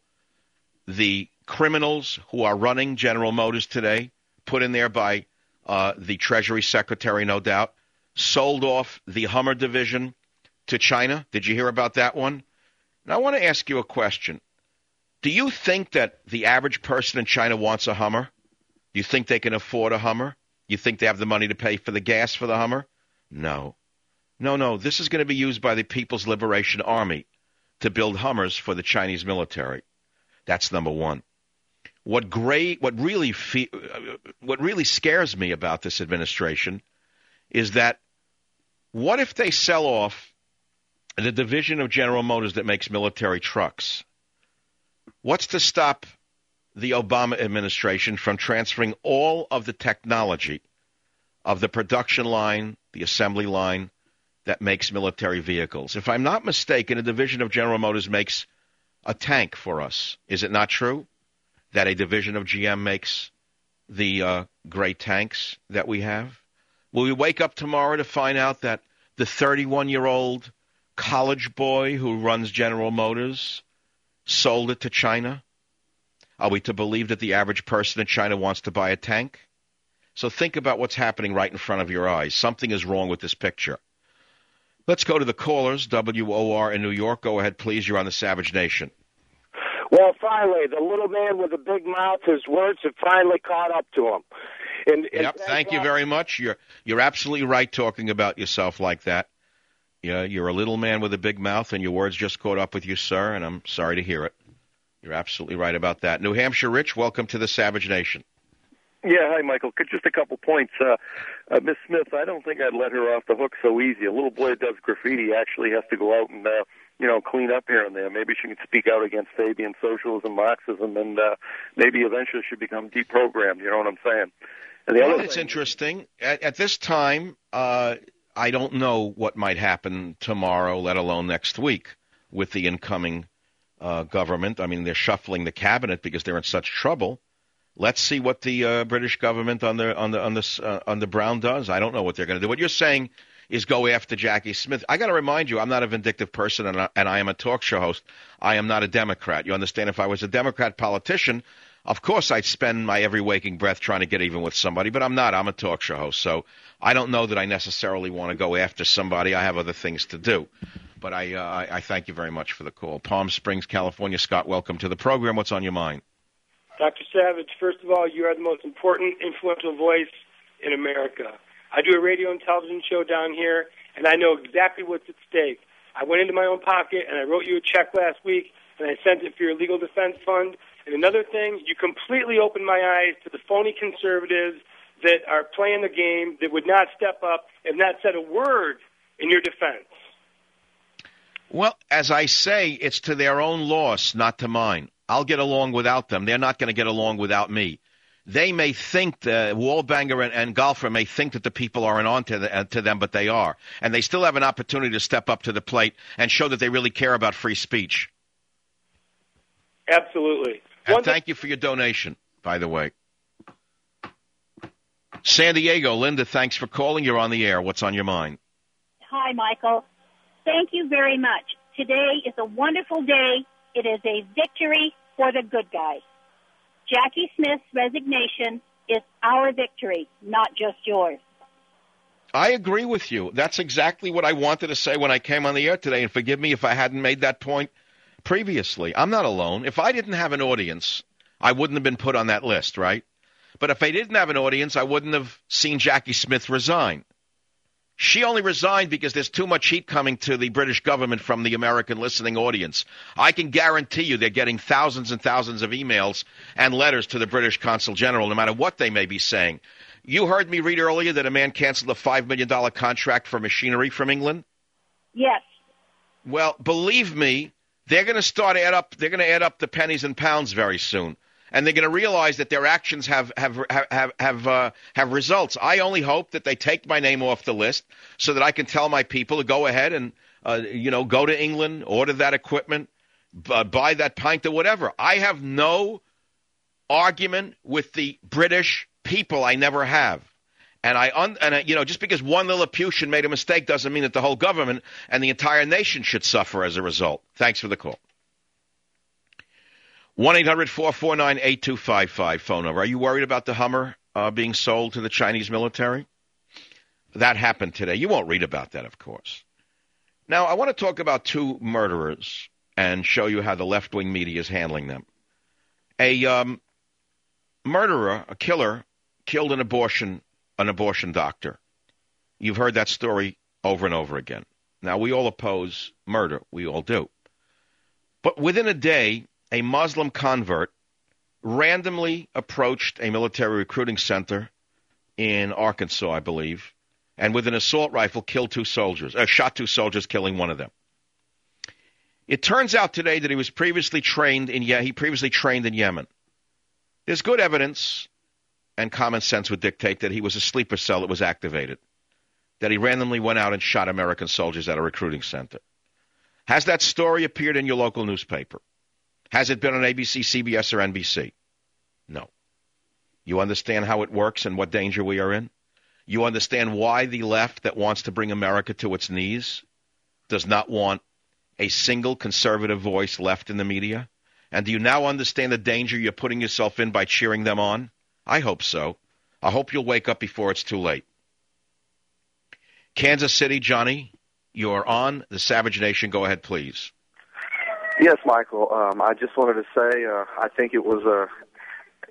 the criminals who are running General Motors today, put in there by uh, the Treasury Secretary, no doubt, sold off the Hummer division to China? Did you hear about that one? And I want to ask you a question. Do you think that the average person in China wants a Hummer? Do you think they can afford a Hummer? You think they have the money to pay for the gas for the Hummer? No. No, no, this is going to be used by the People's Liberation Army to build Hummers for the Chinese military. That's number one. What great, what really, fe- what really scares me about this administration is that what if they sell off the division of General Motors that makes military trucks? What's to stop the Obama administration from transferring all of the technology of the production line, the assembly line, that makes military vehicles? If I'm not mistaken, a division of General Motors makes a tank for us. Is it not true that a division of G M makes the uh, great tanks that we have? Will we wake up tomorrow to find out that the thirty-one-year-old college boy who runs General Motors sold it to China? Are we to believe that the average person in China wants to buy a tank? So think about what's happening right in front of your eyes. Something is wrong with this picture. Let's go to the callers, W O R in New York. Go ahead, please. You're on the Savage Nation. Well, finally, the little man with the big mouth, his words have finally caught up to him. And, and yep. Thank you very much. You're you're absolutely right talking about yourself like that. Yeah, you're a little man with a big mouth, and your words just caught up with you, sir, and I'm sorry to hear it. You're absolutely right about that. New Hampshire Rich, welcome to the Savage Nation. Yeah, hi, Michael. Just a couple points. Uh, uh, Miss Smith, I don't think I'd let her off the hook so easy. A little boy that does graffiti actually has to go out and, uh, you know, clean up here and there. Maybe she can speak out against Fabian socialism, Marxism, and uh, maybe eventually she'll become deprogrammed. You know what I'm saying? And the well, other it's thing, interesting. At, at this time, uh, I don't know what might happen tomorrow, let alone next week, with the incoming uh, government. I mean, they're shuffling the cabinet because they're in such trouble. Let's see what the uh, British government on the on the on the uh, on the Brown does. I don't know what they're going to do. What you're saying is go after Jackie Smith. I got to remind you, I'm not a vindictive person, and I, and I am a talk show host. I am not a Democrat. You understand? If I was a Democrat politician, of course I'd spend my every waking breath trying to get even with somebody. But I'm not. I'm a talk show host, so I don't know that I necessarily want to go after somebody. I have other things to do. But I uh, I, I thank you very much for the call. Palm Springs, California. Scott, welcome to the program. What's on your mind? Doctor Savage, first of all, you are the most important, influential voice in America. I do a radio and television show down here, and I know exactly what's at stake. I went into my own pocket, and I wrote you a check last week, and I sent it for your legal defense fund. And another thing, you completely opened my eyes to the phony conservatives that are playing the game, that would not step up and not said a word in your defense. Well, as I say, it's to their own loss, not to mine. I'll get along without them. They're not going to get along without me. They may think, the Wallbanger and, and Golfer may think that the people aren't on to, the, uh, to them, but they are. And they still have an opportunity to step up to the plate and show that they really care about free speech. Absolutely. And One thank you for your donation, by the way. San Diego, Linda, thanks for calling. You're on the air. What's on your mind? Hi, Michael. Thank you very much. Today is a wonderful day. It is a victory for the good guys. Jackie Smith's resignation is our victory, not just yours. I agree with you. That's exactly what I wanted to say when I came on the air today, and forgive me if I hadn't made that point previously. I'm not alone. If I didn't have an audience, I wouldn't have been put on that list, right? But if I didn't have an audience, I wouldn't have seen Jackie Smith resign. She only resigned because there's too much heat coming to the British government from the American listening audience. I can guarantee you they're getting thousands and thousands of emails and letters to the British Consul General, no matter what they may be saying. You heard me read earlier that a man canceled a five million dollars contract for machinery from England? Yes. Well, believe me, they're going to start add up. They're going to add up the pennies and pounds very soon. And they're going to realize that their actions have have have have uh, have results. I only hope that they take my name off the list so that I can tell my people to go ahead and uh, you know go to England, order that equipment, uh, buy that pint or whatever. I have no argument with the British people. I never have. And I un- and I, you know just because one Lilliputian made a mistake doesn't mean that the whole government and the entire nation should suffer as a result. Thanks for the call. one eight hundred four four nine eight two five five phone number. Are you worried about the Hummer uh, being sold to the Chinese military? That happened today. You won't read about that, of course. Now, I want to talk about two murderers and show you how the left-wing media is handling them. A um, murderer, a killer, killed an abortion, an abortion doctor. You've heard that story over and over again. Now, we all oppose murder. We all do. But within a day, a Muslim convert randomly approached a military recruiting center in Arkansas, I believe, and with an assault rifle killed two soldiers, uh, shot two soldiers, killing one of them. It turns out today that he was previously trained in yeah, he previously trained in Yemen. There's good evidence, and common sense would dictate that he was a sleeper cell that was activated, that he randomly went out and shot American soldiers at a recruiting center. Has that story appeared in your local newspaper? Has it been on A B C, C B S, or N B C? No. You understand how it works and what danger we are in? You understand why the left that wants to bring America to its knees does not want a single conservative voice left in the media? And do you now understand the danger you're putting yourself in by cheering them on? I hope so. I hope you'll wake up before it's too late. Kansas City, Johnny, you're on the Savage Nation. Go ahead, please. Yes, Michael. Um, I just wanted to say uh, I think it was a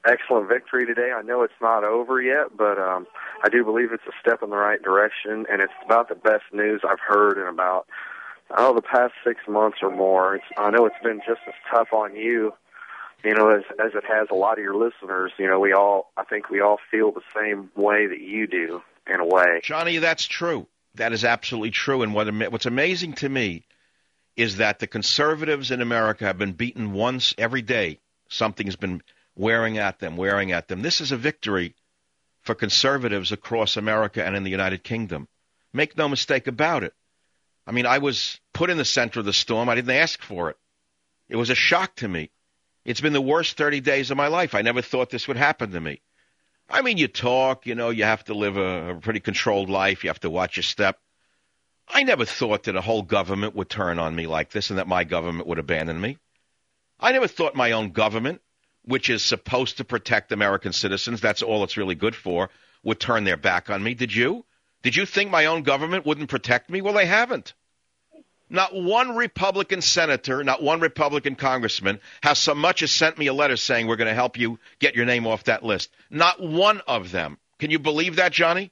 excellent victory today. I know it's not over yet, but um, I do believe it's a step in the right direction, and it's about the best news I've heard in about, oh, the past six months or more. It's, I know it's been just as tough on you, you know, as, as it has a lot of your listeners. You know, we all, I think we all feel the same way that you do, in a way. Johnny, that's true. That is absolutely true. And what, what's amazing to me is that the conservatives in America have been beaten once every day. Something's been wearing at them, wearing at them. This is a victory for conservatives across America and in the United Kingdom. Make no mistake about it. I mean, I was put in the center of the storm. I didn't ask for it. It was a shock to me. It's been the worst thirty days of my life. I never thought this would happen to me. I mean, you talk, you know, you have to live a, a pretty controlled life. You have to watch your step. I never thought that a whole government would turn on me like this and that my government would abandon me. I never thought my own government, which is supposed to protect American citizens, that's all it's really good for, would turn their back on me. Did you? Did you think my own government wouldn't protect me? Well, they haven't. Not one Republican senator, not one Republican congressman has so much as sent me a letter saying we're going to help you get your name off that list. Not one of them. Can you believe that, Johnny?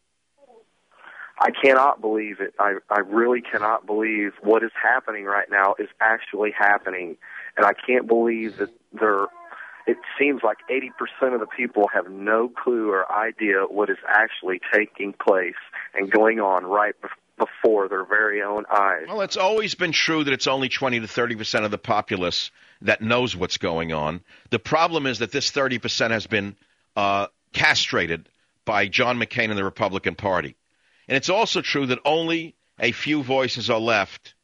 I cannot believe it. I, I really cannot believe what is happening right now is actually happening. And I can't believe that there, it seems like eighty percent of the people have no clue or idea what is actually taking place and going on right before. before their very own eyes. Well, it's always been true that it's only twenty to thirty percent of the populace that knows what's going on. The problem is that this thirty percent has been uh, castrated by John McCain and the Republican Party. And it's also true that only a few voices are left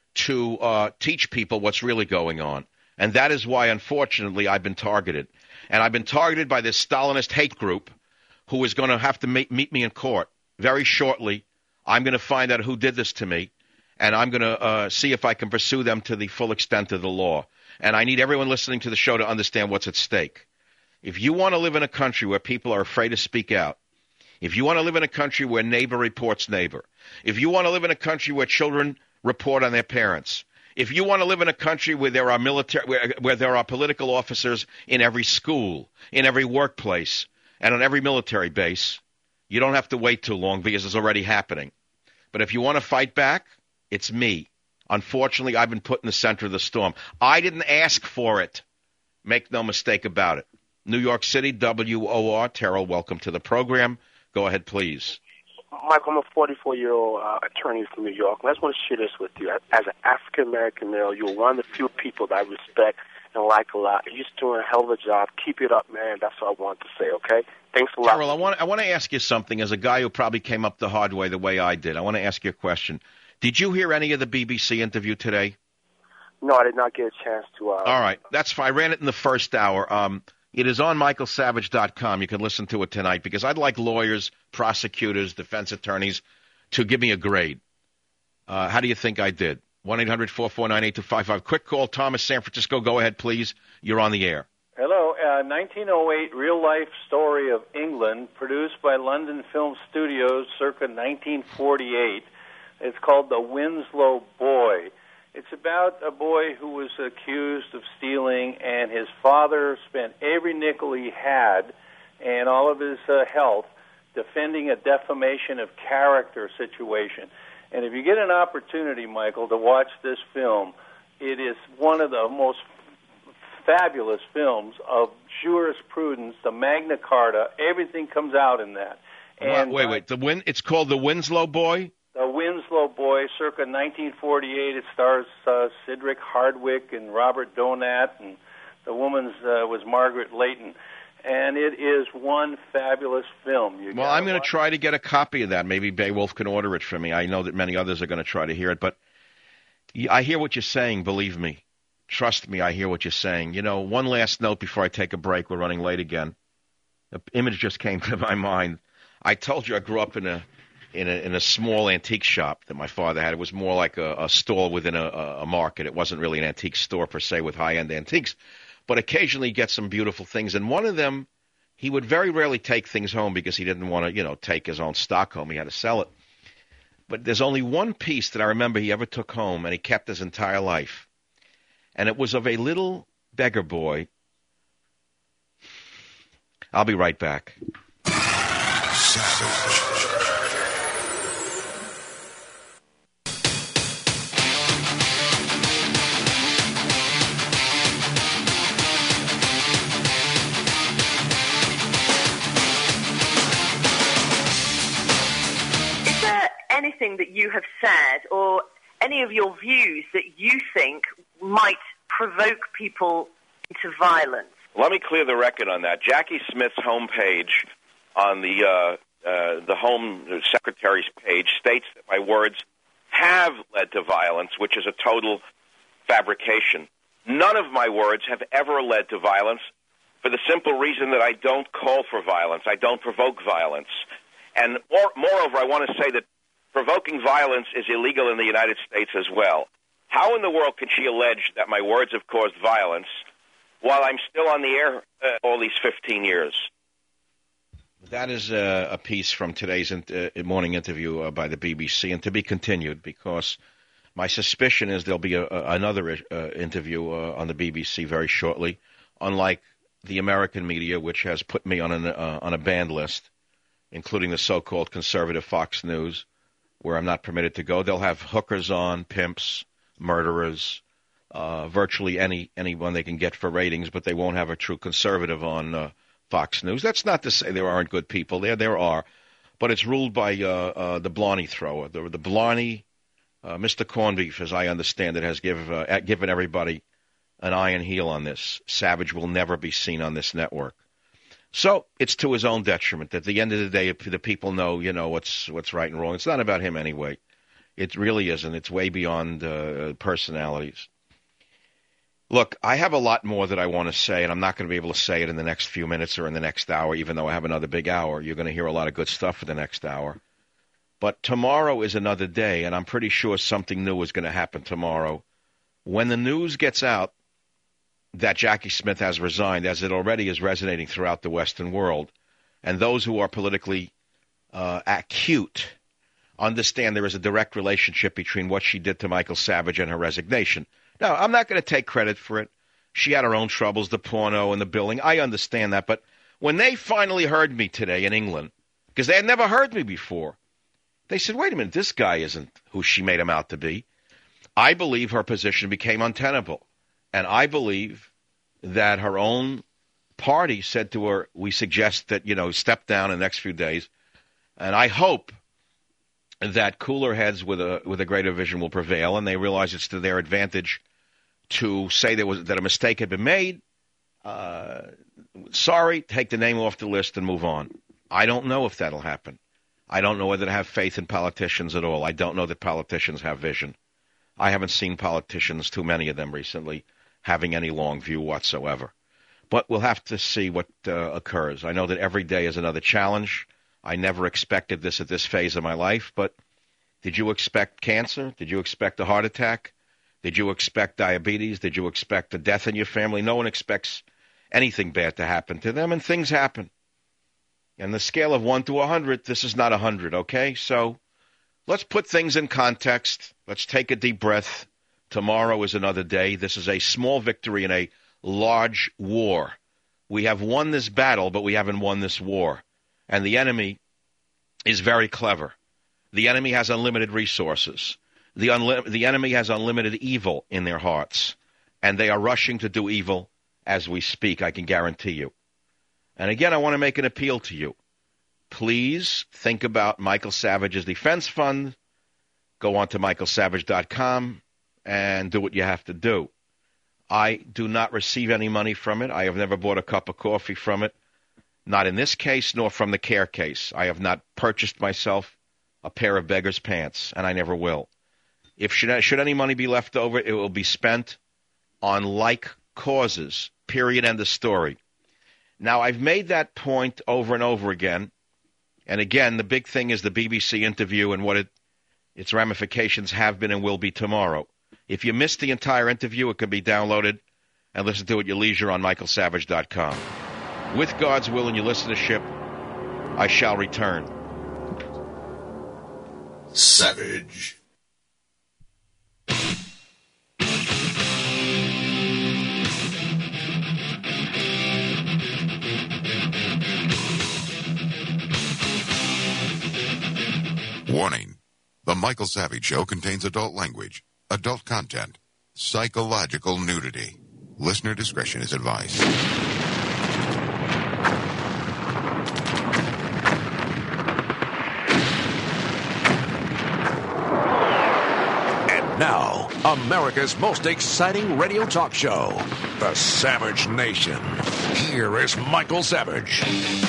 to uh, teach people what's really going on. And that is why, unfortunately, I've been targeted. And I've been targeted by this Stalinist hate group who is going to have to meet, meet me in court very shortly. I'm going to find out who did this to me, and I'm going to uh, see if I can pursue them to the full extent of the law. And I need everyone listening to the show to understand what's at stake. If you want to live in a country where people are afraid to speak out, if you want to live in a country where neighbor reports neighbor, if you want to live in a country where children report on their parents, if you want to live in a country where there are military, where, where there are political officers in every school, in every workplace, and on every military base, you don't have to wait too long because it's already happening. But if you want to fight back, it's me. Unfortunately, I've been put in the center of the storm. I didn't ask for it. Make no mistake about it. New York City, W O R. Terrell, welcome to the program. Go ahead, please. Michael, I'm a forty-four-year-old uh, attorney from New York, and I just want to share this with you. As an African-American male, you're one of the few people that I respect and like a lot. You're just doing a hell of a job. Keep it up, man. That's what I wanted to say, okay? Thanks a lot. Terrell, I want, I want to ask you something as a guy who probably came up the hard way the way I did. I want to ask you a question. Did you hear any of the B B C interview today? No, I did not get a chance to. Uh, All right. That's fine. I ran it in the first hour. Um, it is on michael savage dot com. You can listen to it tonight because I'd like lawyers, prosecutors, defense attorneys to give me a grade. Uh, how do you think I did? one eight hundred four four nine eight two five five. Quick call, Thomas, San Francisco. Go ahead, please. You're on the air. Hello. Uh, nineteen oh eight real-life story of England, produced by London Film Studios circa nineteen forty-eight. It's called The Winslow Boy. It's about a boy who was accused of stealing, and his father spent every nickel he had and all of his uh, health defending a defamation of character situation. And if you get an opportunity, Michael, to watch this film, it is one of the most fabulous films of jurisprudence, the Magna Carta. Everything comes out in that. And wait, wait. The Win- It's called The Winslow Boy? The Winslow Boy, circa nineteen forty-eight. It stars uh, Cedric Hardwicke and Robert Donat, and the woman's uh, was Margaret Leighton. And it is one fabulous film. You well, I'm going to try to get a copy of that. Maybe Beowulf can order it for me. I know that many others are going to try to hear it. But I hear what you're saying, believe me. Trust me, I hear what you're saying. You know, one last note before I take a break. We're running late again. An image just came to my mind. I told you I grew up in a in a, in a small antique shop that my father had. It was more like a, a stall within a, a market. It wasn't really an antique store per se with high-end antiques. But occasionally get some beautiful things. And one of them, he would very rarely take things home because he didn't want to, you know, take his own stock home. He had to sell it. But there's only one piece that I remember he ever took home, and he kept his entire life. And it was of a little beggar boy I'll be right back. Savage. Is there anything that you have said or any of your views that you think might provoke people into violence? Let me clear the record on that. Jackie Smith's homepage on the uh, uh, the Home Secretary's page states that my words have led to violence, which is a total fabrication. None of my words have ever led to violence for the simple reason that I don't call for violence. I don't provoke violence. And more, moreover, I want to say that provoking violence is illegal in the United States as well. How in the world can she allege that my words have caused violence while I'm still on the air uh, all these fifteen years? That is a, a piece from today's in, uh, morning interview uh, by the B B C, and to be continued, because my suspicion is there'll be a, a, another uh, interview uh, on the B B C very shortly, unlike the American media, which has put me on, an, uh, on a banned list, including the so-called conservative Fox News, where I'm not permitted to go. They'll have hookers on, pimps, murderers, uh, virtually any anyone they can get for ratings, but they won't have a true conservative on uh, Fox News. That's not to say there aren't good people there. There are. But it's ruled by uh, uh, the Blarney thrower. The, the Blarney, uh, Mister Cornbeef, as I understand it, has give, uh, given everybody an eye and heel on this. Savage will never be seen on this network. So it's to his own detriment. At the end of the day, the people know, you know, what's what's right and wrong. It's not about him anyway. It really isn't. It's way beyond uh, personalities. Look, I have a lot more that I want to say, and I'm not going to be able to say it in the next few minutes or in the next hour, even though I have another big hour. You're going to hear a lot of good stuff for the next hour. But tomorrow is another day, and I'm pretty sure something new is going to happen tomorrow. When the news gets out that Jackie Smith has resigned, as it already is resonating throughout the Western world, and those who are politically uh, acute understand there is a direct relationship between what she did to Michael Savage and her resignation. Now, I'm not going to take credit for it. She had her own troubles, the porno and the billing. I understand that. But when they finally heard me today in England, because they had never heard me before, they said, wait a minute, this guy isn't who she made him out to be. I believe her position became untenable. And I believe that her own party said to her, we suggest that, you know, step down in the next few days. And I hope that cooler heads with a with a greater vision will prevail, and they realize it's to their advantage to say there was that a mistake had been made. Uh, sorry, take the name off the list and move on. I don't know if that'll happen. I don't know whether to have faith in politicians at all. I don't know that politicians have vision. I haven't seen politicians, too many of them recently, having any long view whatsoever. But we'll have to see what uh, occurs. I know that every day is another challenge. I never expected this at this phase of my life, but did you expect cancer? Did you expect a heart attack? Did you expect diabetes? Did you expect a death in your family? No one expects anything bad to happen to them, and things happen. And the scale of one to a hundred, this is not a hundred, okay? So let's put things in context. Let's take a deep breath. Tomorrow is another day. This is a small victory in a large war. We have won this battle, but we haven't won this war. And the enemy is very clever. The enemy has unlimited resources. The, unli- the enemy has unlimited evil in their hearts. And they are rushing to do evil as we speak, I can guarantee you. And again, I want to make an appeal to you. Please think about Michael Savage's defense fund. Go on to michael savage dot com and do what you have to do. I do not receive any money from it. I have never bought a cup of coffee from it. Not in this case, nor from the CARE case. I have not purchased myself a pair of beggar's pants, and I never will. If should, should any money be left over, it will be spent on like causes, period, end of story. Now, I've made that point over and over again, and again, the big thing is the B B C interview and what it, its ramifications have been and will be tomorrow. If you missed the entire interview, it can be downloaded and listen to it at your leisure on michael savage dot com. With God's will and your listenership, I shall return. Savage. The Michael Savage Show contains adult language, adult content, psychological nudity. Listener discretion is advised. And now, America's most exciting radio talk show, The Savage Nation. Here is Michael Savage.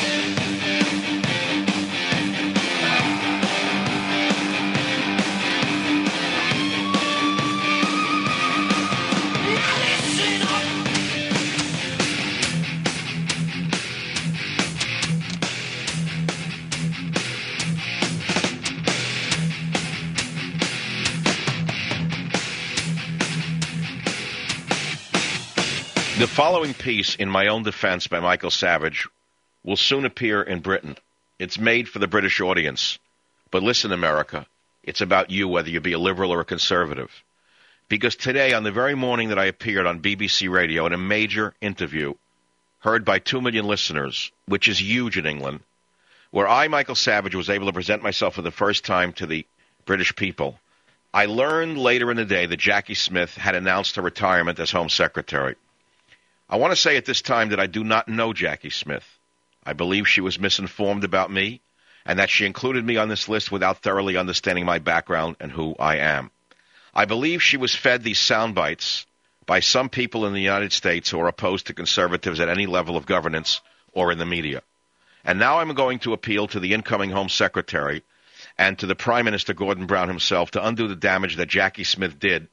The following piece, In My Own Defense by Michael Savage, will soon appear in Britain. It's made for the British audience. But listen, America, it's about you, whether you be a liberal or a conservative. Because today, on the very morning that I appeared on B B C Radio in a major interview, heard by two million listeners, which is huge in England, where I, Michael Savage, was able to present myself for the first time to the British people, I learned later in the day that Jackie Smith had announced her retirement as Home Secretary. I want to say at this time that I do not know Jackie Smith. I believe she was misinformed about me, and that she included me on this list without thoroughly understanding my background and who I am. I believe she was fed these sound bites by some people in the United States who are opposed to conservatives at any level of governance or in the media. And now I'm going to appeal to the incoming Home Secretary and to the Prime Minister Gordon Brown himself to undo the damage that Jackie Smith did,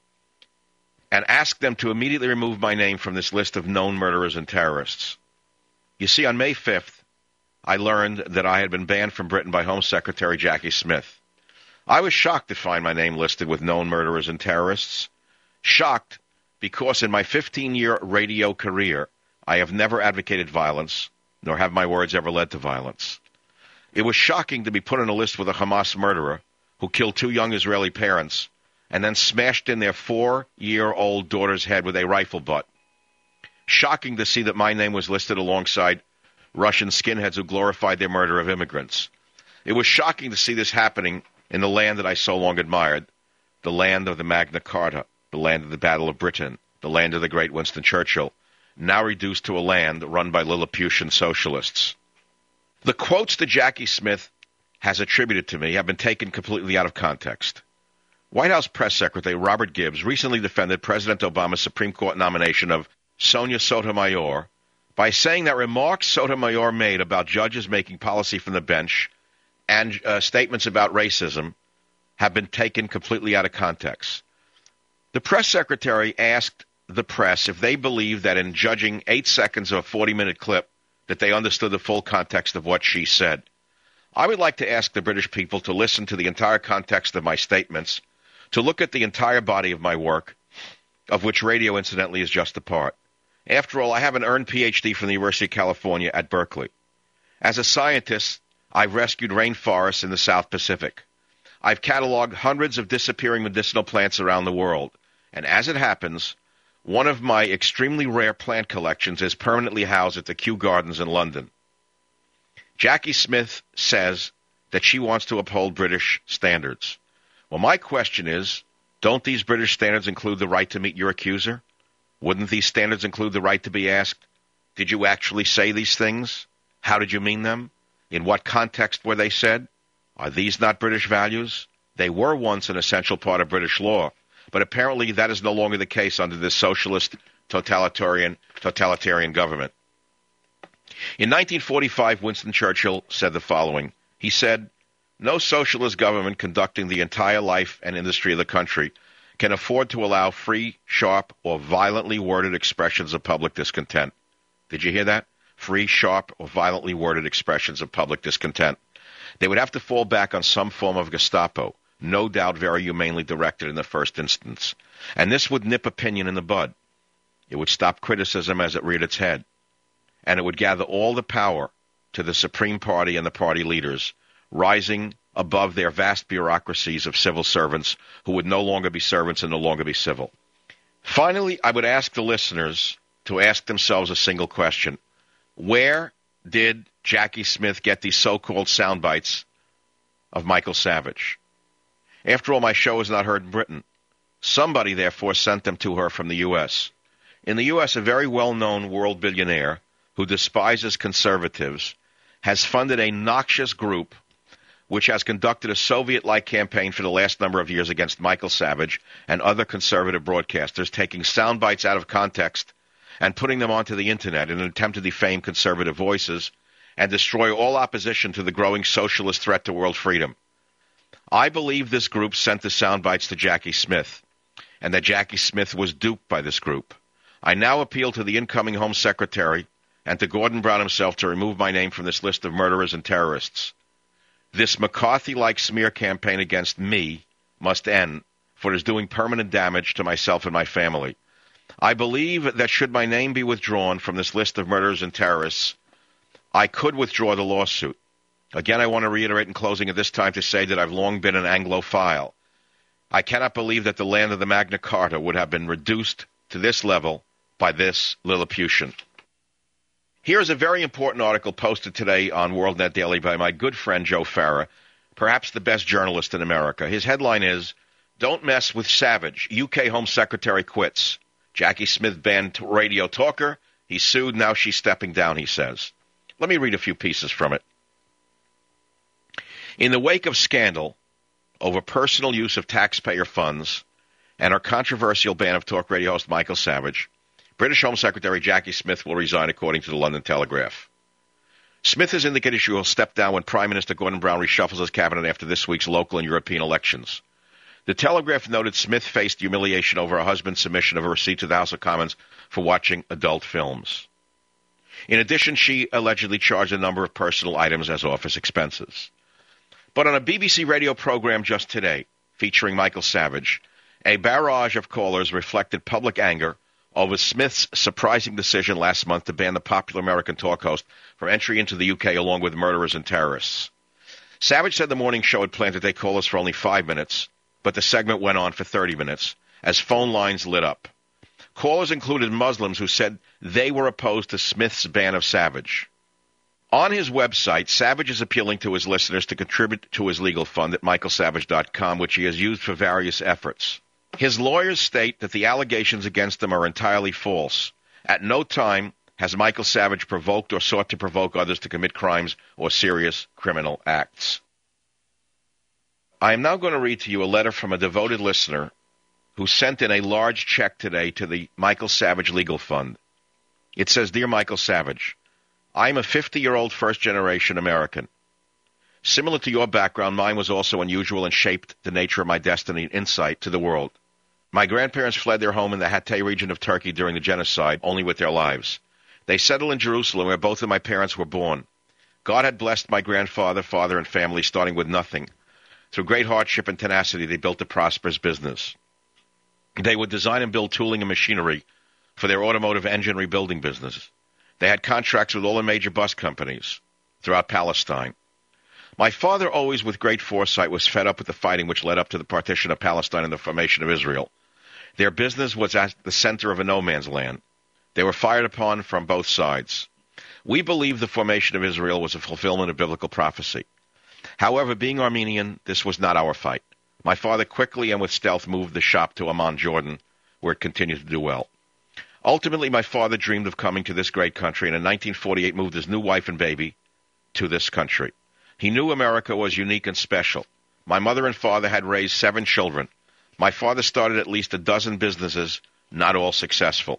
and ask them to immediately remove my name from this list of known murderers and terrorists. You see, on May fifth, I learned that I had been banned from Britain by Home Secretary Jackie Smith. I was shocked to find my name listed with known murderers and terrorists. Shocked because in my fifteen-year radio career, I have never advocated violence, nor have my words ever led to violence. It was shocking to be put on a list with a Hamas murderer who killed two young Israeli parents and then smashed in their four-year-old daughter's head with a rifle butt. Shocking to see that my name was listed alongside Russian skinheads who glorified their murder of immigrants. It was shocking to see this happening in the land that I so long admired, the land of the Magna Carta, the land of the Battle of Britain, the land of the great Winston Churchill, now reduced to a land run by Lilliputian socialists. The quotes that Jackie Smith has attributed to me have been taken completely out of context. White House Press Secretary Robert Gibbs recently defended President Obama's Supreme Court nomination of Sonia Sotomayor by saying that remarks Sotomayor made about judges making policy from the bench and uh, statements about racism have been taken completely out of context. The press secretary asked the press if they believed that in judging eight seconds of a forty-minute clip that they understood the full context of what she said. I would like to ask the British people to listen to the entire context of my statements, to look at the entire body of my work, of which radio, incidentally, is just a part. After all, I have an earned P H D from the University of California at Berkeley. As a scientist, I've rescued rainforests in the South Pacific. I've cataloged hundreds of disappearing medicinal plants around the world. And as it happens, one of my extremely rare plant collections is permanently housed at the Kew Gardens in London. Jackie Smith says that she wants to uphold British standards. Well, my question is, don't these British standards include the right to meet your accuser? Wouldn't these standards include the right to be asked, did you actually say these things? How did you mean them? In what context were they said? Are these not British values? They were once an essential part of British law, but apparently that is no longer the case under this socialist totalitarian totalitarian government. In nineteen forty-five, Winston Churchill said the following. He said, no socialist government conducting the entire life and industry of the country can afford to allow free, sharp, or violently worded expressions of public discontent. Did you hear that? Free, sharp, or violently worded expressions of public discontent. They would have to fall back on some form of Gestapo, no doubt very humanely directed in the first instance. And this would nip opinion in the bud. It would stop criticism as it reared its head. And it would gather all the power to the Supreme Party and the party leaders, rising above their vast bureaucracies of civil servants who would no longer be servants and no longer be civil. Finally, I would ask the listeners to ask themselves a single question. Where did Jackie Smith get these so-called sound bites of Michael Savage? After all, my show is not heard in Britain. Somebody, therefore, sent them to her from the U S In the U S, a very well-known world billionaire who despises conservatives has funded a noxious group which has conducted a Soviet-like campaign for the last number of years against Michael Savage and other conservative broadcasters, taking sound bites out of context and putting them onto the Internet in an attempt to defame conservative voices and destroy all opposition to the growing socialist threat to world freedom. I believe this group sent the sound bites to Jackie Smith, and that Jackie Smith was duped by this group. I now appeal to the incoming Home Secretary and to Gordon Brown himself to remove my name from this list of murderers and terrorists. This McCarthy-like smear campaign against me must end, for it is doing permanent damage to myself and my family. I believe that should my name be withdrawn from this list of murderers and terrorists, I could withdraw the lawsuit. Again, I want to reiterate in closing at this time to say that I've long been an Anglophile. I cannot believe that the land of the Magna Carta would have been reduced to this level by this Lilliputian. Here is a very important article posted today on WorldNet Daily by my good friend Joe Farah, perhaps the best journalist in America. His headline is, "Don't Mess with Savage. U K Home Secretary Quits." Jackie Smith banned radio talker. He sued. Now she's stepping down, he says. Let me read a few pieces from it. In the wake of scandal over personal use of taxpayer funds and her controversial ban of talk radio host Michael Savage, British Home Secretary Jackie Smith will resign, according to the London Telegraph. Smith has indicated she will step down when Prime Minister Gordon Brown reshuffles his cabinet after this week's local and European elections. The Telegraph noted Smith faced humiliation over her husband's submission of a receipt to the House of Commons for watching adult films. In addition, she allegedly charged a number of personal items as office expenses. But on a B B C radio program just today, featuring Michael Savage, a barrage of callers reflected public anger over Smith's surprising decision last month to ban the popular American talk host from entry into the U K along with murderers and terrorists. Savage said the morning show had planned to take callers for only five minutes, but the segment went on for thirty minutes as phone lines lit up. Callers included Muslims who said they were opposed to Smith's ban of Savage. On his website, Savage is appealing to his listeners to contribute to his legal fund at michael savage dot com, which he has used for various efforts. His lawyers state that the allegations against him are entirely false. At no time has Michael Savage provoked or sought to provoke others to commit crimes or serious criminal acts. I am now going to read to you a letter from a devoted listener who sent in a large check today to the Michael Savage Legal Fund. It says, "Dear Michael Savage, I am a fifty-year-old first-generation American. Similar to your background, mine was also unusual and shaped the nature of my destiny and insight to the world. My grandparents fled their home in the Hatay region of Turkey during the genocide, only with their lives. They settled in Jerusalem, where both of my parents were born. God had blessed my grandfather, father, and family, starting with nothing. Through great hardship and tenacity, they built a prosperous business. They would design and build tooling and machinery for their automotive engine rebuilding business. They had contracts with all the major bus companies throughout Palestine. My father, always with great foresight, was fed up with the fighting which led up to the partition of Palestine and the formation of Israel. Their business was at the center of a no-man's land. They were fired upon from both sides. We believe the formation of Israel was a fulfillment of biblical prophecy. However, being Armenian, this was not our fight. My father quickly and with stealth moved the shop to Amman, Jordan, where it continued to do well. Ultimately, my father dreamed of coming to this great country, and in nineteen forty-eight moved his new wife and baby to this country. He knew America was unique and special. My mother and father had raised seven children. My father started at least a dozen businesses, not all successful.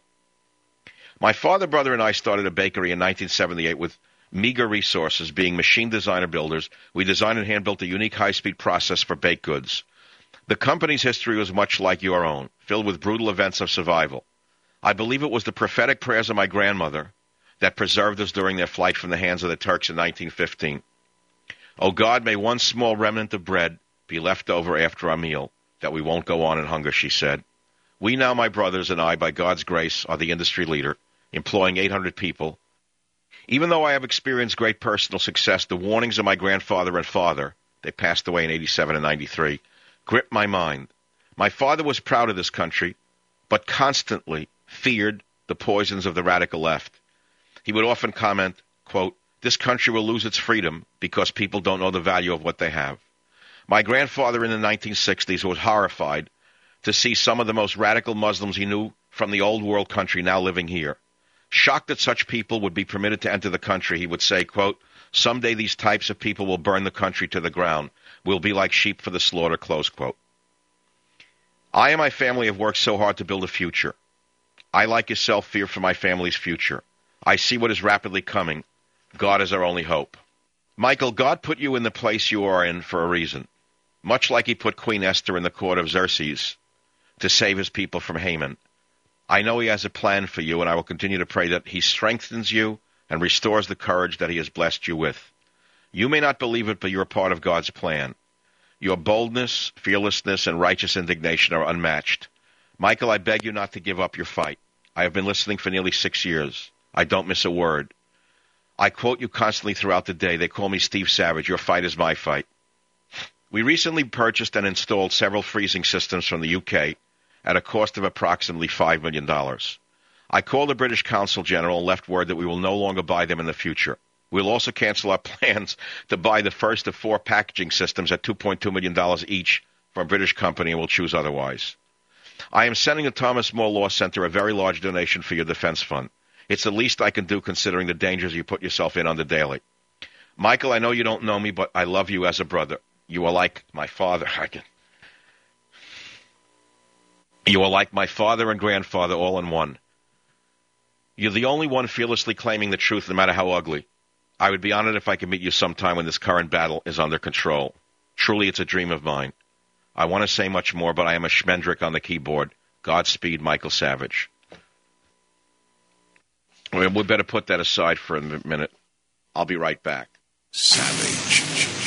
My father, brother, and I started a bakery in nineteen seventy-eight with meager resources. Being machine designer builders, we designed and hand-built a unique high-speed process for baked goods. The company's history was much like your own, filled with brutal events of survival. I believe it was the prophetic prayers of my grandmother that preserved us during their flight from the hands of the Turks in nineteen fifteen. Oh God, may one small remnant of bread be left over after our meal, that we won't go on in hunger, she said. We now, my brothers and I, by God's grace, are the industry leader, employing eight hundred people. Even though I have experienced great personal success, the warnings of my grandfather and father, they passed away in eighty-seven and ninety-three, gripped my mind. My father was proud of this country, but constantly feared the poisons of the radical left. He would often comment, quote, "This country will lose its freedom because people don't know the value of what they have." My grandfather in the nineteen sixties was horrified to see some of the most radical Muslims he knew from the old world country now living here. Shocked that such people would be permitted to enter the country, he would say, quote, someday these types of people will burn the country to the ground. We'll be like sheep for the slaughter, close quote. I and my family have worked so hard to build a future. I, like yourself, fear for my family's future. I see what is rapidly coming. God is our only hope. Michael, God put you in the place you are in for a reason, much like he put Queen Esther in the court of Xerxes to save his people from Haman. I know he has a plan for you, and I will continue to pray that he strengthens you and restores the courage that he has blessed you with. You may not believe it, but you're a part of God's plan. Your boldness, fearlessness, and righteous indignation are unmatched. Michael, I beg you not to give up your fight. I have been listening for nearly six years. I don't miss a word. I quote you constantly throughout the day. They call me Steve Savage. Your fight is my fight. We recently purchased and installed several freezing systems from the U K at a cost of approximately five million dollars. I called the British Consul General and left word that we will no longer buy them in the future. We'll also cancel our plans to buy the first of four packaging systems at two point two million dollars each from a British company, and we'll choose otherwise. I am sending the Thomas More Law Center a very large donation for your defense fund. It's the least I can do considering the dangers you put yourself in on the daily. Michael, I know you don't know me, but I love you as a brother. You are like my father. I can... You are like my father and grandfather all in one. You're the only one fearlessly claiming the truth, no matter how ugly. I would be honored if I could meet you sometime when this current battle is under control. Truly, it's a dream of mine. I want to say much more, but I am a schmendrick on the keyboard. Godspeed, Michael Savage. We better put that aside for a minute. I'll be right back. Savage.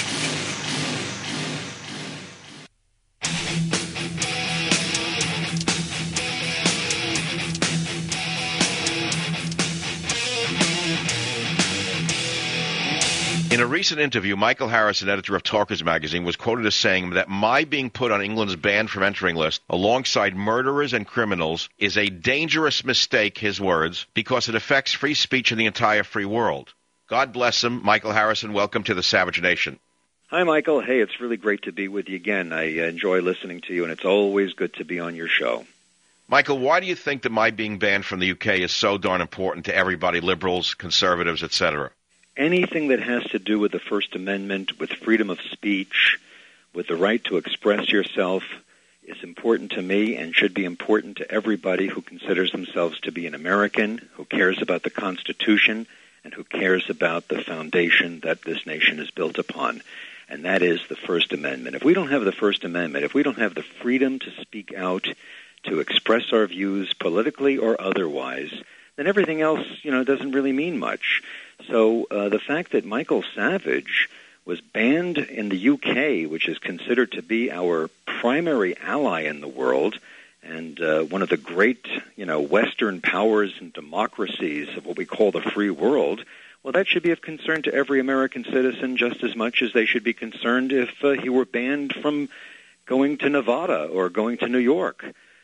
In a recent interview, Michael Harrison, editor of Talkers magazine, was quoted as saying that my being put on England's banned from entering list alongside murderers and criminals is a dangerous mistake, his words, because it affects free speech in the entire free world. God bless him. Michael Harrison, welcome to the Savage Nation. Hi, Michael. Hey, it's really great to be with you again. I enjoy listening to you, and it's always good to be on your show. Michael, why do you think that my being banned from the U K is so darn important to everybody, liberals, conservatives, et cetera? Anything that has to do with the First Amendment, with freedom of speech, with the right to express yourself is important to me and should be important to everybody who considers themselves to be an American, who cares about the Constitution, and who cares about the foundation that this nation is built upon, and that is the First Amendment. If we don't have the First Amendment, if we don't have the freedom to speak out, to express our views politically or otherwise, then everything else, you know, doesn't really mean much. So uh, the fact that Michael Savage was banned in the U K, which is considered to be our primary ally in the world and uh, one of the great, you know, Western powers and democracies of what we call the free world, well, that should be of concern to every American citizen just as much as they should be concerned if uh, he were banned from going to Nevada or going to New York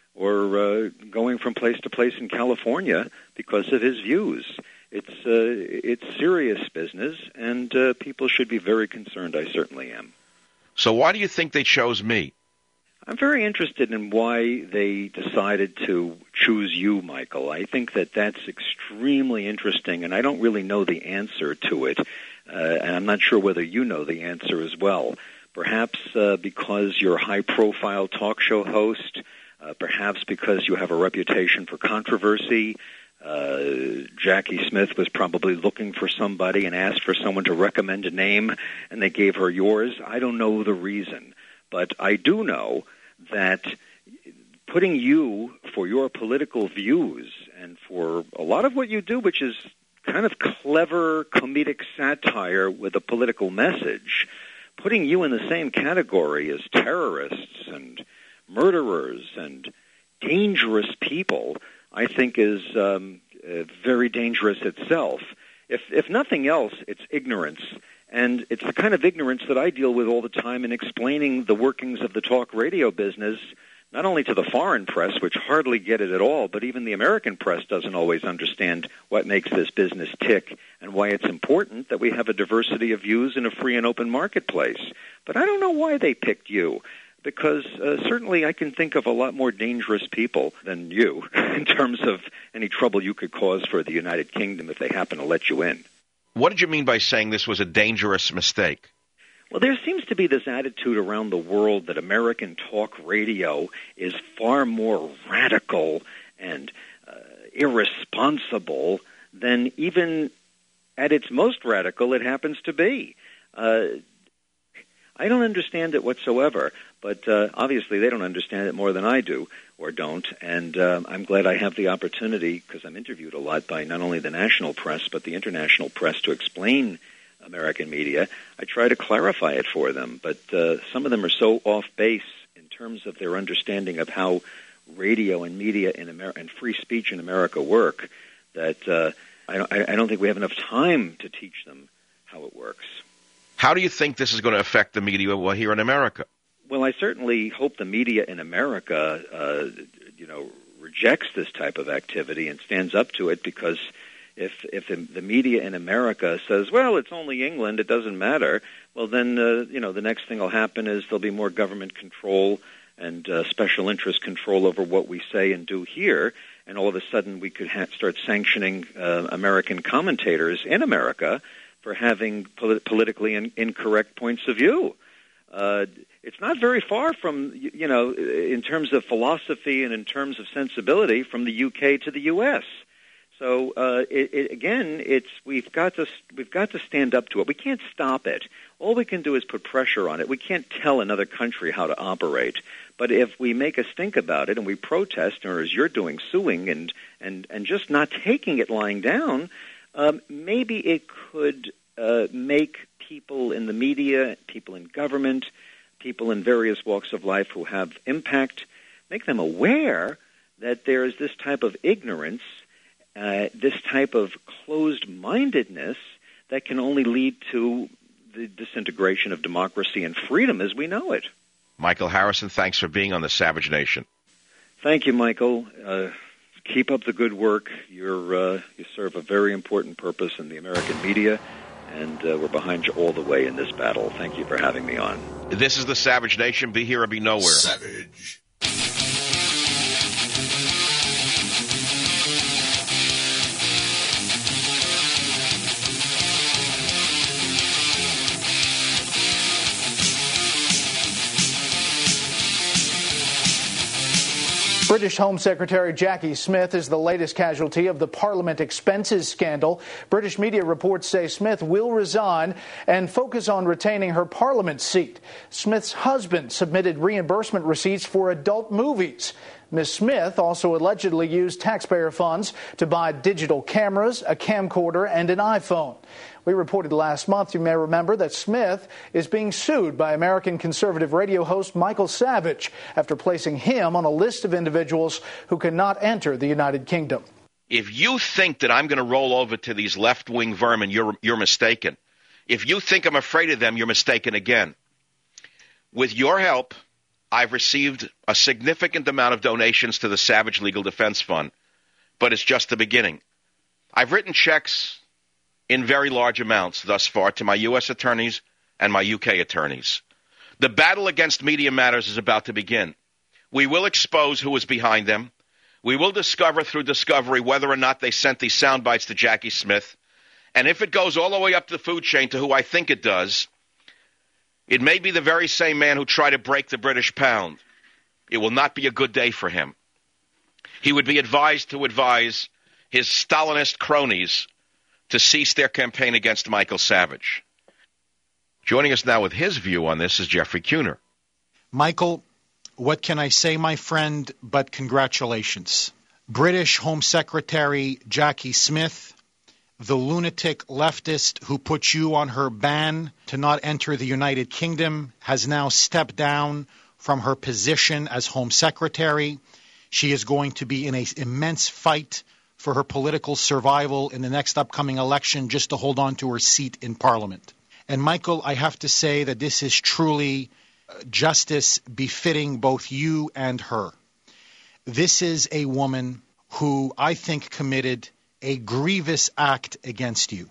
or uh, going from place to place in California because of his views. It's uh, it's serious business, and uh, people should be very concerned. I certainly am. So why do you think they chose me? I'm very interested in why they decided to choose you, Michael. I think that that's extremely interesting, and I don't really know the answer to it, uh, and I'm not sure whether you know the answer as well. Perhaps uh, because you're a high-profile talk show host, uh, perhaps because you have a reputation for controversy. Uh, Jackie Smith was probably looking for somebody and asked for someone to recommend a name, and they gave her yours. I don't know the reason, but I do know that putting you for your political views and for a lot of what you do, which is kind of clever comedic satire with a political message, putting you in the same category as terrorists and murderers and dangerous people, I think is um, uh, very dangerous itself. If if nothing else, it's ignorance. And it's the kind of ignorance that I deal with all the time in explaining the workings of the talk radio business, not only to the foreign press, which hardly get it at all, but even the American press doesn't always understand what makes this business tick and why it's important that we have a diversity of views in a free and open marketplace. But I don't know why they picked you, because uh, certainly I can think of a lot more dangerous people than you in terms of any trouble you could cause for the United Kingdom if they happen to let you in. What did you mean by saying this was a dangerous mistake? Well, there seems to be this attitude around the world that American talk radio is far more radical and uh, irresponsible than even at its most radical it happens to be. Uh, I don't understand it whatsoever, but uh, obviously they don't understand it more than I do or don't, and uh, I'm glad I have the opportunity, because I'm interviewed a lot by not only the national press but the international press, to explain American media. I try to clarify it for them, but uh, some of them are so off base in terms of their understanding of how radio and media in America and free speech in America work that uh, I, don't, I don't think we have enough time to teach them how it works. How do you think this is going to affect the media here in America? Well, I certainly hope the media in America, uh, you know, rejects this type of activity and stands up to it, because if if the, the media in America says, well, it's only England, it doesn't matter, well, then, uh, you know, the next thing will happen is there'll be more government control and uh, special interest control over what we say and do here, and all of a sudden we could ha- start sanctioning uh, American commentators in America for having polit- politically in- incorrect points of view. Uh, it's not very far from, you know, in terms of philosophy and in terms of sensibility, from the U K to the U S. So uh, it, it, again, it's we've got to we've got to stand up to it. We can't stop it. All we can do is put pressure on it. We can't tell another country how to operate. But if we make a stink about it and we protest, or as you're doing, suing and and and just not taking it lying down, um, maybe it could uh, make people in the media, people in government, people in various walks of life who have impact, make them aware that there is this type of ignorance, uh, this type of closed-mindedness that can only lead to the disintegration of democracy and freedom as we know it. Michael Harrison, thanks for being on the Savage Nation. Thank you, Michael. Uh, keep up the good work. You're, uh, you serve a very important purpose in the American media, and uh, we're behind you all the way in this battle. Thank you for having me on. This is the Savage Nation. Be here or be nowhere. Savage. British Home Secretary Jackie Smith is the latest casualty of the Parliament expenses scandal. British media reports say Smith will resign and focus on retaining her Parliament seat. Smith's husband submitted reimbursement receipts for adult movies. Miz Smith also allegedly used taxpayer funds to buy digital cameras, a camcorder, and an iPhone. We reported last month, you may remember, that Smith is being sued by American conservative radio host Michael Savage after placing him on a list of individuals who cannot enter the United Kingdom. If you think that I'm going to roll over to these left-wing vermin, you're, you're mistaken. If you think I'm afraid of them, you're mistaken again. With your help, I've received a significant amount of donations to the Savage Legal Defense Fund, but it's just the beginning. I've written checks in very large amounts thus far to my U S attorneys and my U K attorneys. The battle against Media Matters is about to begin. We will expose who is behind them. We will discover through discovery whether or not they sent these sound bites to Jackie Smith. And if it goes all the way up the food chain to who I think it does, it may be the very same man who tried to break the British pound. It will not be a good day for him. He would be advised to advise his Stalinist cronies to cease their campaign against Michael Savage. Joining us now with his view on this is Jeffrey Kuhner. Michael, what can I say, my friend, but congratulations. British Home Secretary Jackie Smith, the lunatic leftist who put you on her ban to not enter the United Kingdom, has now stepped down from her position as Home Secretary. She is going to be in an immense fight for her political survival in the next upcoming election just to hold on to her seat in Parliament. And Michael, I have to say that this is truly justice befitting both you and her. This is a woman who I think committed a grievous act against you,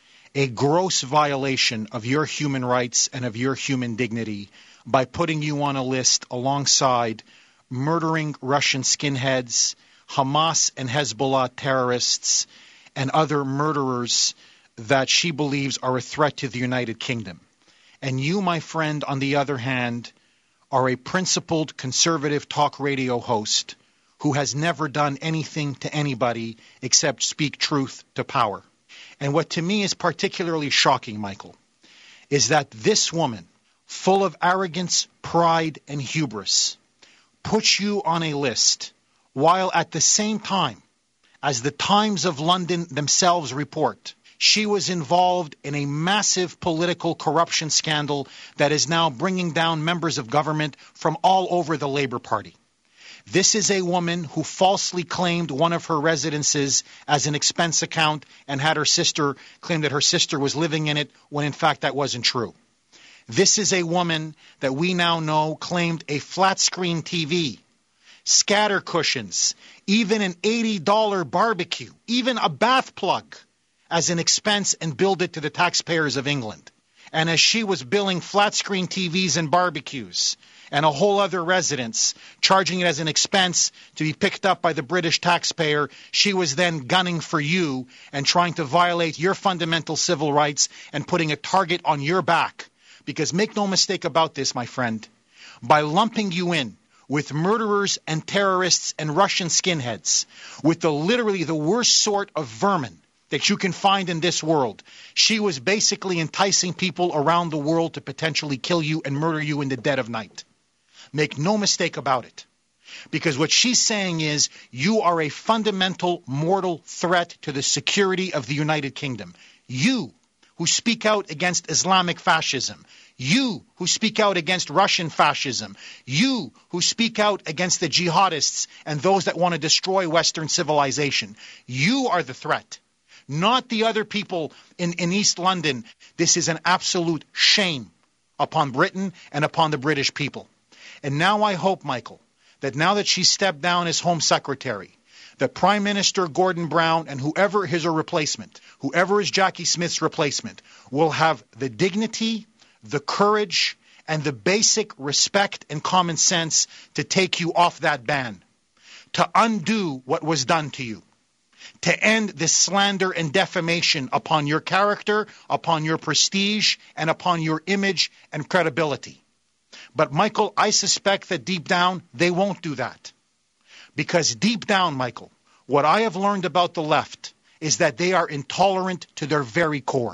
a gross violation of your human rights and of your human dignity by putting you on a list alongside murdering Russian skinheads, Hamas and Hezbollah terrorists, and other murderers that she believes are a threat to the United Kingdom. And you, my friend, on the other hand, are a principled conservative talk radio host who has never done anything to anybody except speak truth to power. And what to me is particularly shocking, Michael, is that this woman, full of arrogance, pride, and hubris, puts you on a list while at the same time, as the Times of London themselves report, she was involved in a massive political corruption scandal that is now bringing down members of government from all over the Labour Party. This is a woman who falsely claimed one of her residences as an expense account and had her sister claim that her sister was living in it when in fact that wasn't true. This is a woman that we now know claimed a flat screen T V, scatter cushions, even an eighty dollars barbecue, even a bath plug as an expense and billed it to the taxpayers of England. And as she was billing flat screen T Vs and barbecues and a whole other residence, charging it as an expense to be picked up by the British taxpayer, she was then gunning for you and trying to violate your fundamental civil rights and putting a target on your back. Because make no mistake about this, my friend, by lumping you in with murderers and terrorists and Russian skinheads, with the literally the worst sort of vermin that you can find in this world, she was basically enticing people around the world to potentially kill you and murder you in the dead of night. Make no mistake about it. Because what she's saying is you are a fundamental mortal threat to the security of the United Kingdom. You who speak out against Islamic fascism, you who speak out against Russian fascism, you who speak out against the jihadists and those that want to destroy Western civilization, you are the threat, not the other people in, in East London. This is an absolute shame upon Britain and upon the British people. And now I hope, Michael, that now that she stepped down as Home Secretary, that Prime Minister Gordon Brown and whoever is her replacement, whoever is Jackie Smith's replacement, will have the dignity, the courage, and the basic respect and common sense to take you off that ban, to undo what was done to you, to end this slander and defamation upon your character, upon your prestige, and upon your image and credibility. But, Michael, I suspect that deep down, they won't do that. Because deep down, Michael, what I have learned about the left is that they are intolerant to their very core.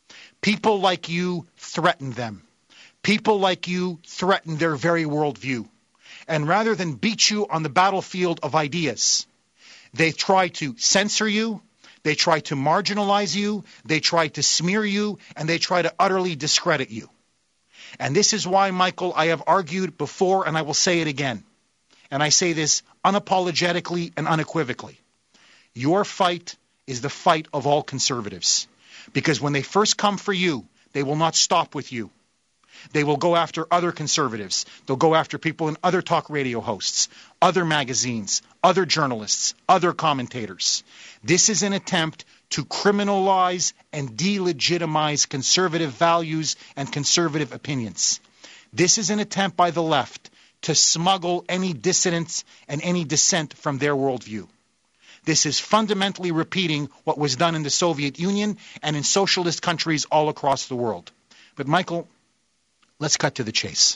People like you threaten them. People like you threaten their very worldview. And rather than beat you on the battlefield of ideas, they try to censor you, they try to marginalize you, they try to smear you, and they try to utterly discredit you. And this is why, Michael, I have argued before, and I will say it again. And I say this unapologetically and unequivocally. Your fight is the fight of all conservatives. Because when they first come for you, they will not stop with you. They will go after other conservatives. They'll go after people in other talk radio hosts, other magazines, other journalists, other commentators. This is an attempt to criminalize and delegitimize conservative values and conservative opinions. This is an attempt by the left to smuggle any dissidence and any dissent from their worldview. This is fundamentally repeating what was done in the Soviet Union and in socialist countries all across the world. But Michael, let's cut to the chase.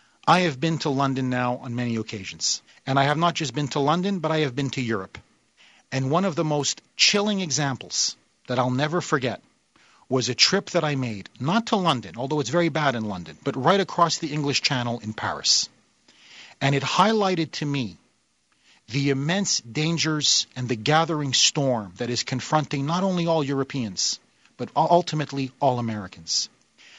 I have been to London now on many occasions. And I have not just been to London, but I have been to Europe. And one of the most chilling examples that I'll never forget was a trip that I made, not to London, although it's very bad in London, but right across the English Channel in Paris. And it highlighted to me the immense dangers and the gathering storm that is confronting not only all Europeans, but ultimately all Americans.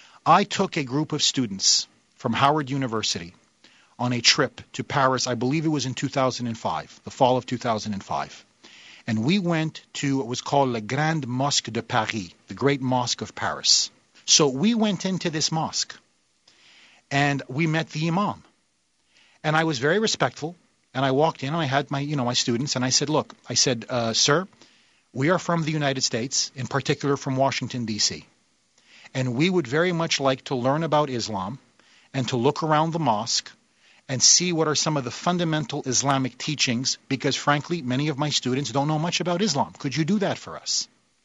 I took a group of students from Howard University on a trip to Paris. I believe it was in two thousand five, the fall of two thousand five. And we went to what was called La Grande Mosquée de Paris, the Great Mosque of Paris. So we went into this mosque. and we met the imam. And I was very respectful, and I walked in, and I had my, you know, my students, and I said, look, I said, uh, sir, we are from the United States, in particular from Washington, D C, and we would very much like to learn about Islam and to look around the mosque and see what are some of the fundamental Islamic teachings, because frankly, many of my students don't know much about Islam. Could you do that for us?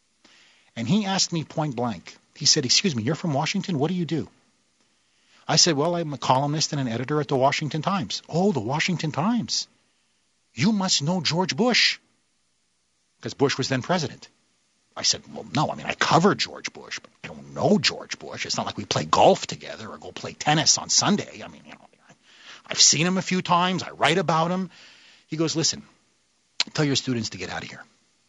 And he asked me point blank. He said, excuse me, you're from Washington? What do you do? I said, well, I'm a columnist and an editor at the Washington Times. Oh, the Washington Times. You must know George Bush. Because Bush was then president. I said, well, no, I mean, I covered George Bush, but I don't know George Bush. It's not like we play golf together or go play tennis on Sunday. I mean, you know, I've seen him a few times. I write about him. He goes, listen, tell your students to get out of here.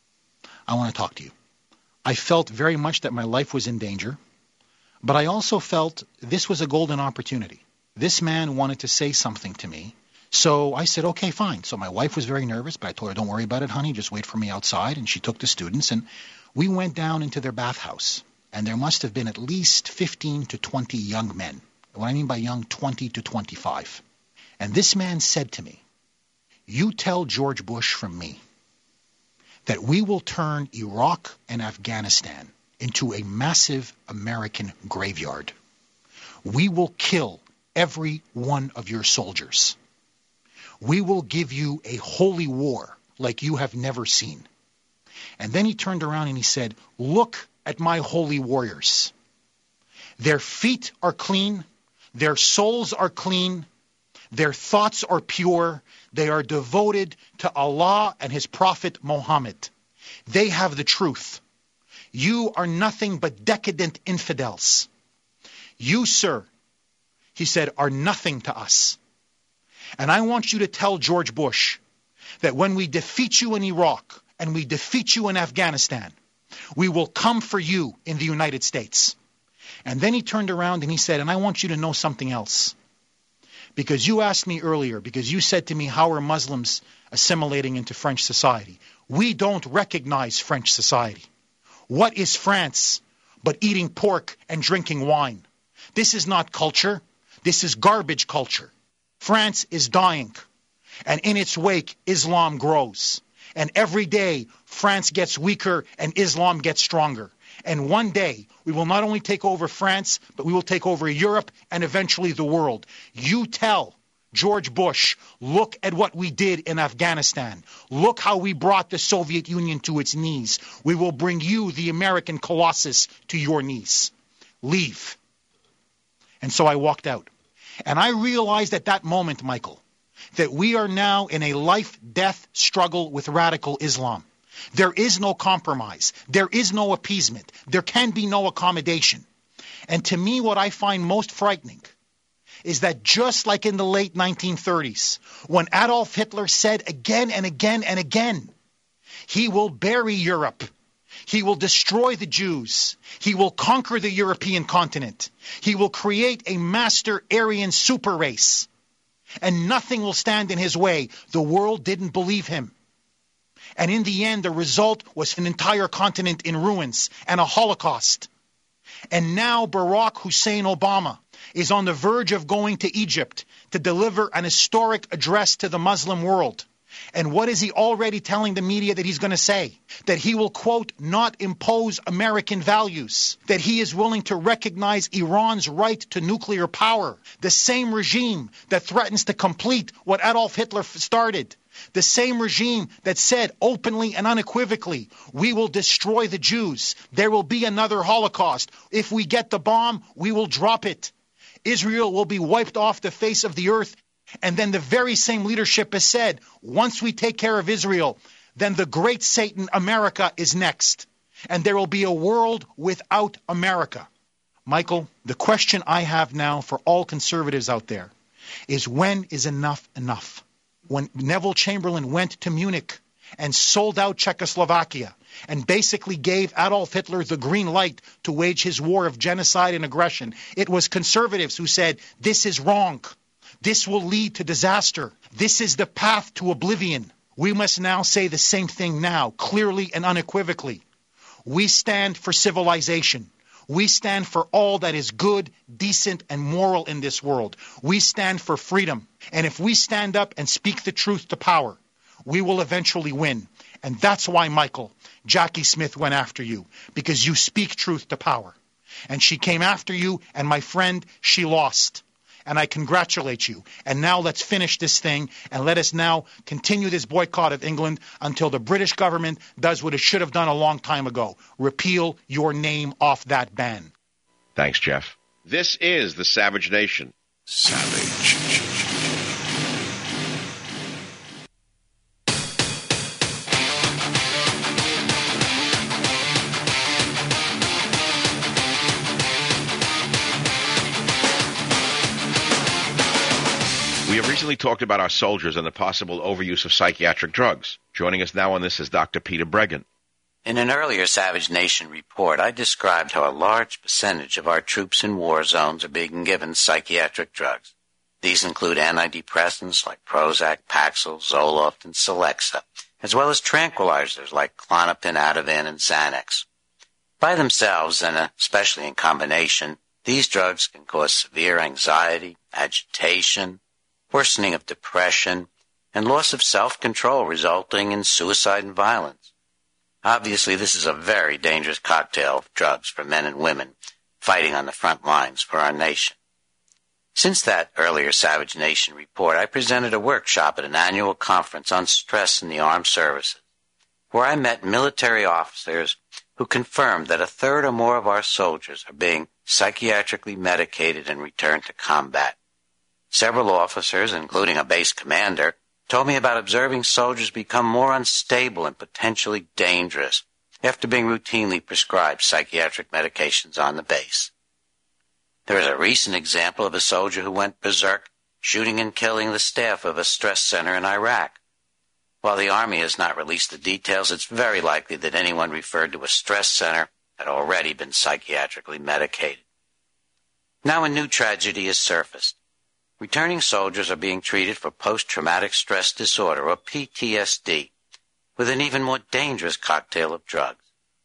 I want to talk to you. I felt very much that my life was in danger, but I also felt this was a golden opportunity. This man wanted to say something to me. So I said, okay, fine. So my wife was very nervous, but I told her, don't worry about it, honey. Just wait for me outside. And she took the students, and we went down into their bathhouse. And there must have been at least fifteen to twenty young men. What I mean by young, twenty to twenty-five. And this man said to me, you tell George Bush from me that we will turn Iraq and Afghanistan into a massive American graveyard. We will kill every one of your soldiers. We will give you a holy war like you have never seen. And then he turned around and he said, look at my holy warriors. Their feet are clean. Their souls are clean. Their thoughts are pure. They are devoted to Allah and his prophet Muhammad. They have the truth. You are nothing but decadent infidels. You, sir, he said, are nothing to us. And I want you to tell George Bush that when we defeat you in Iraq and we defeat you in Afghanistan, we will come for you in the United States. And then he turned around and he said, and I want you to know something else. Because you asked me earlier, because you said to me, how are Muslims assimilating into French society? We don't recognize French society. What is France but eating pork and drinking wine? This is not culture. This is garbage culture. France is dying. And in its wake, Islam grows. And every day, France gets weaker and Islam gets stronger. And one day, we will not only take over France, but we will take over Europe and eventually the world. You tell George Bush, look at what we did in Afghanistan. Look how we brought the Soviet Union to its knees. We will bring you, the American Colossus, to your knees. Leave. And so I walked out. And I realized at that moment, Michael, that we are now in a life-death struggle with radical Islam. There is no compromise. There is no appeasement. There can be no accommodation. And to me, what I find most frightening is that just like in the late nineteen thirties, when Adolf Hitler said again and again and again, he will bury Europe. He will destroy the Jews. He will conquer the European continent. He will create a master Aryan super race. And nothing will stand in his way. The world didn't believe him. And in the end, the result was an entire continent in ruins and a Holocaust. And now Barack Hussein Obama is on the verge of going to Egypt to deliver an historic address to the Muslim world. And what is he already telling the media that he's going to say? That he will, quote, not impose American values. That he is willing to recognize Iran's right to nuclear power. The same regime that threatens to complete what Adolf Hitler started. The same regime that said openly and unequivocally, we will destroy the Jews. There will be another Holocaust. If we get the bomb, we will drop it. Israel will be wiped off the face of the earth. And then the very same leadership has said, once we take care of Israel, then the great Satan, America, is next. And there will be a world without America. Michael, the question I have now for all conservatives out there is, when is enough enough? When Neville Chamberlain went to Munich and sold out Czechoslovakia and basically gave Adolf Hitler the green light to wage his war of genocide and aggression, it was conservatives who said, this is wrong. This will lead to disaster. This is the path to oblivion. We must now say the same thing now, clearly and unequivocally. We stand for civilization. We stand for all that is good, decent, and moral in this world. We stand for freedom. And if we stand up and speak the truth to power, we will eventually win. And that's why, Michael, Jackie Smith went after you, because you speak truth to power. And she came after you, and my friend, she lost. And I congratulate you. And now let's finish this thing, and let us now continue this boycott of England until the British government does what it should have done a long time ago. Repeal your name off that ban. Thanks, Jeff. This is the Savage Nation. Savage. We have recently talked about our soldiers and the possible overuse of psychiatric drugs. Joining us now on this is Doctor Peter Breggin. In an earlier Savage Nation report, I described how a large percentage of our troops in war zones are being given psychiatric drugs. These include antidepressants like Prozac, Paxil, Zoloft, and Celexa, as well as tranquilizers like Klonopin, Ativan, and Xanax. By themselves, and especially in combination, these drugs can cause severe anxiety, agitation, worsening of depression, and loss of self-control resulting in suicide and violence. Obviously, this is a very dangerous cocktail of drugs for men and women fighting on the front lines for our nation. Since that earlier Savage Nation report, I presented a workshop at an annual conference on stress in the armed services, where I met military officers who confirmed that a third or more of our soldiers are being psychiatrically medicated and returned to combat. Several officers, including a base commander, told me about observing soldiers become more unstable and potentially dangerous after being routinely prescribed psychiatric medications on the base. There is a recent example of a soldier who went berserk, shooting and killing the staff of a stress center in Iraq. While the Army has not released the details, it's very likely that anyone referred to a stress center had already been psychiatrically medicated. Now a new tragedy has surfaced. Returning soldiers are being treated for post-traumatic stress disorder, or P T S D, with an even more dangerous cocktail of drugs.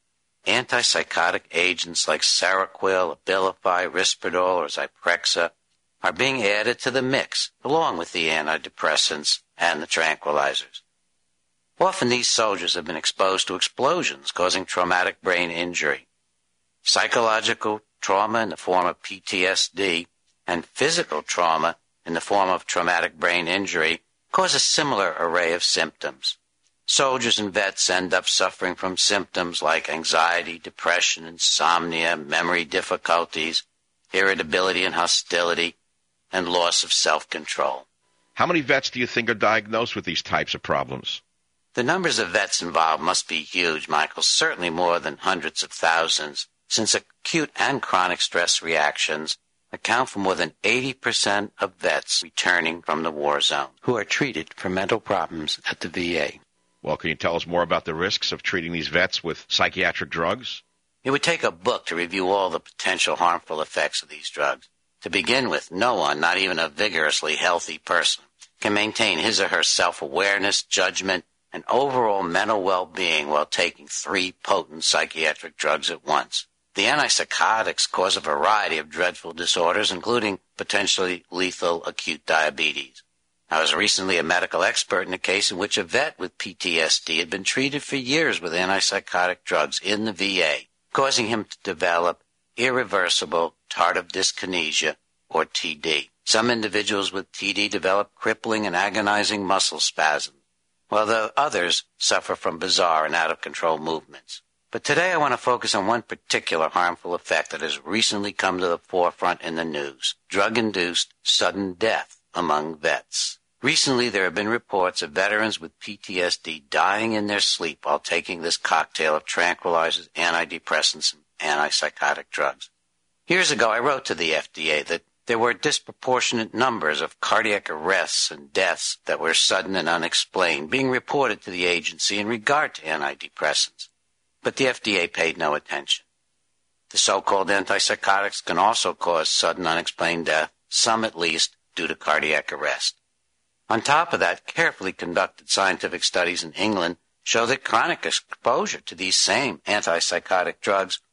Antipsychotic agents like Seroquel, Abilify, Risperdal, or Zyprexa are being added to the mix, along with the antidepressants and the tranquilizers. Often these soldiers have been exposed to explosions causing traumatic brain injury. Psychological trauma in the form of P T S D and physical trauma in the form of traumatic brain injury cause a similar array of symptoms. Soldiers and vets end up suffering from symptoms like anxiety, depression, insomnia, memory difficulties, irritability and hostility, and loss of self-control. How many vets do you think are diagnosed with these types of problems? The numbers of vets involved must be huge, Michael, certainly more than hundreds of thousands, since acute and chronic stress reactions account for more than eighty percent of vets returning from the war zone who are treated for mental problems at the V A. Well, can you tell us more about the risks of treating these vets with psychiatric drugs? It would take a book to review all the potential harmful effects of these drugs. To begin with, no one, not even a vigorously healthy person, can maintain his or her self-awareness, judgment, and overall mental well-being while taking three potent psychiatric drugs at once. The antipsychotics cause a variety of dreadful disorders, including potentially lethal acute diabetes. I was recently a medical expert in a case in which a vet with P T S D had been treated for years with antipsychotic drugs in the V A, causing him to develop irreversible tardive dyskinesia, or T D. Some individuals with T D develop crippling and agonizing muscle spasms, while the others suffer from bizarre and out-of-control movements. But today I want to focus on one particular harmful effect that has recently come to the forefront in the news: drug-induced sudden death among vets. Recently, there have been reports of veterans with P T S D dying in their sleep while taking this cocktail of tranquilizers, antidepressants, and antipsychotic drugs. Years ago, I wrote to the F D A that there were disproportionate numbers of cardiac arrests and deaths that were sudden and unexplained being reported to the agency in regard to antidepressants. But the F D A paid no attention. The so-called antipsychotics can also cause sudden unexplained death, some at least due to cardiac arrest. On top of that, carefully conducted scientific studies in England show that chronic exposure to these same antipsychotic drugs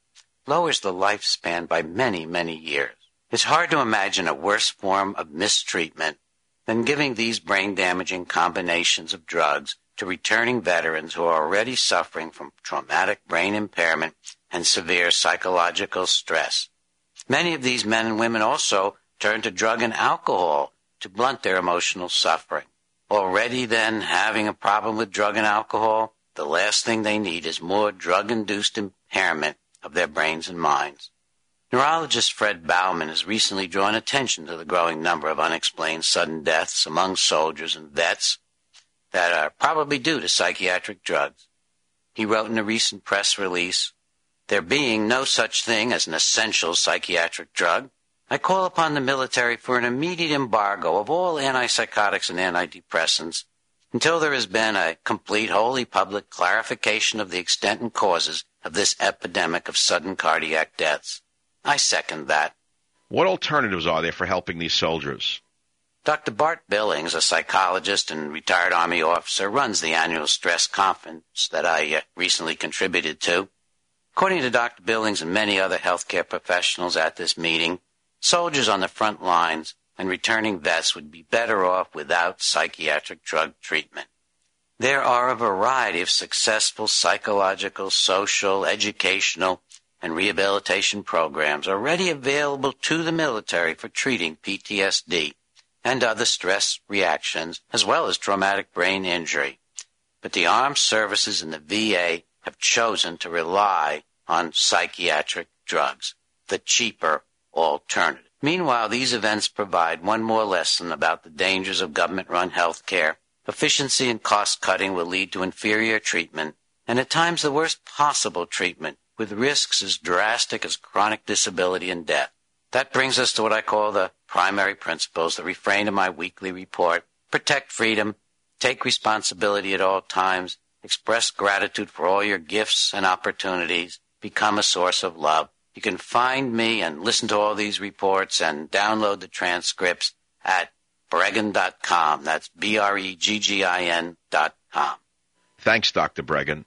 lowers the lifespan by many, many years. It's hard to imagine a worse form of mistreatment than giving these brain-damaging combinations of drugs to returning veterans who are already suffering from traumatic brain impairment and severe psychological stress. Many of these men and women also turn to drug and alcohol to blunt their emotional suffering. Already then having a problem with drug and alcohol, the last thing they need is more drug-induced impairment of their brains and minds. Neurologist Fred Bauman has recently drawn attention to the growing number of unexplained sudden deaths among soldiers and vets that are probably due to psychiatric drugs. He wrote in a recent press release, "There being no such thing as an essential psychiatric drug, I call upon the military for an immediate embargo of all antipsychotics and antidepressants until there has been a complete, wholly public clarification of the extent and causes of this epidemic of sudden cardiac deaths." I second that. What alternatives are there for helping these soldiers? Doctor Bart Billings, a psychologist and retired Army officer, runs the annual stress conference that I uh, recently contributed to. According to Doctor Billings and many other healthcare professionals at this meeting, soldiers on the front lines and returning vets would be better off without psychiatric drug treatment. There are a variety of successful psychological, social, educational, and rehabilitation programs already available to the military for treating P T S D and other stress reactions, as well as traumatic brain injury. But the armed services and the V A have chosen to rely on psychiatric drugs, the cheaper alternative. Meanwhile, these events provide one more lesson about the dangers of government-run health care. Efficiency and cost-cutting will lead to inferior treatment, and at times the worst possible treatment, with risks as drastic as chronic disability and death. That brings us to what I call the primary principles, the refrain of my weekly report. Protect freedom, take responsibility at all times, express gratitude for all your gifts and opportunities, become a source of love. You can find me and listen to all these reports and download the transcripts at Breggin dot com. That's B R E G G I N dot com. Thanks, Doctor Breggin.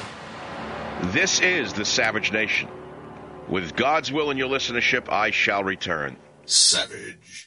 This is the Savage Nation. With God's will in your listenership, I shall return. Savage.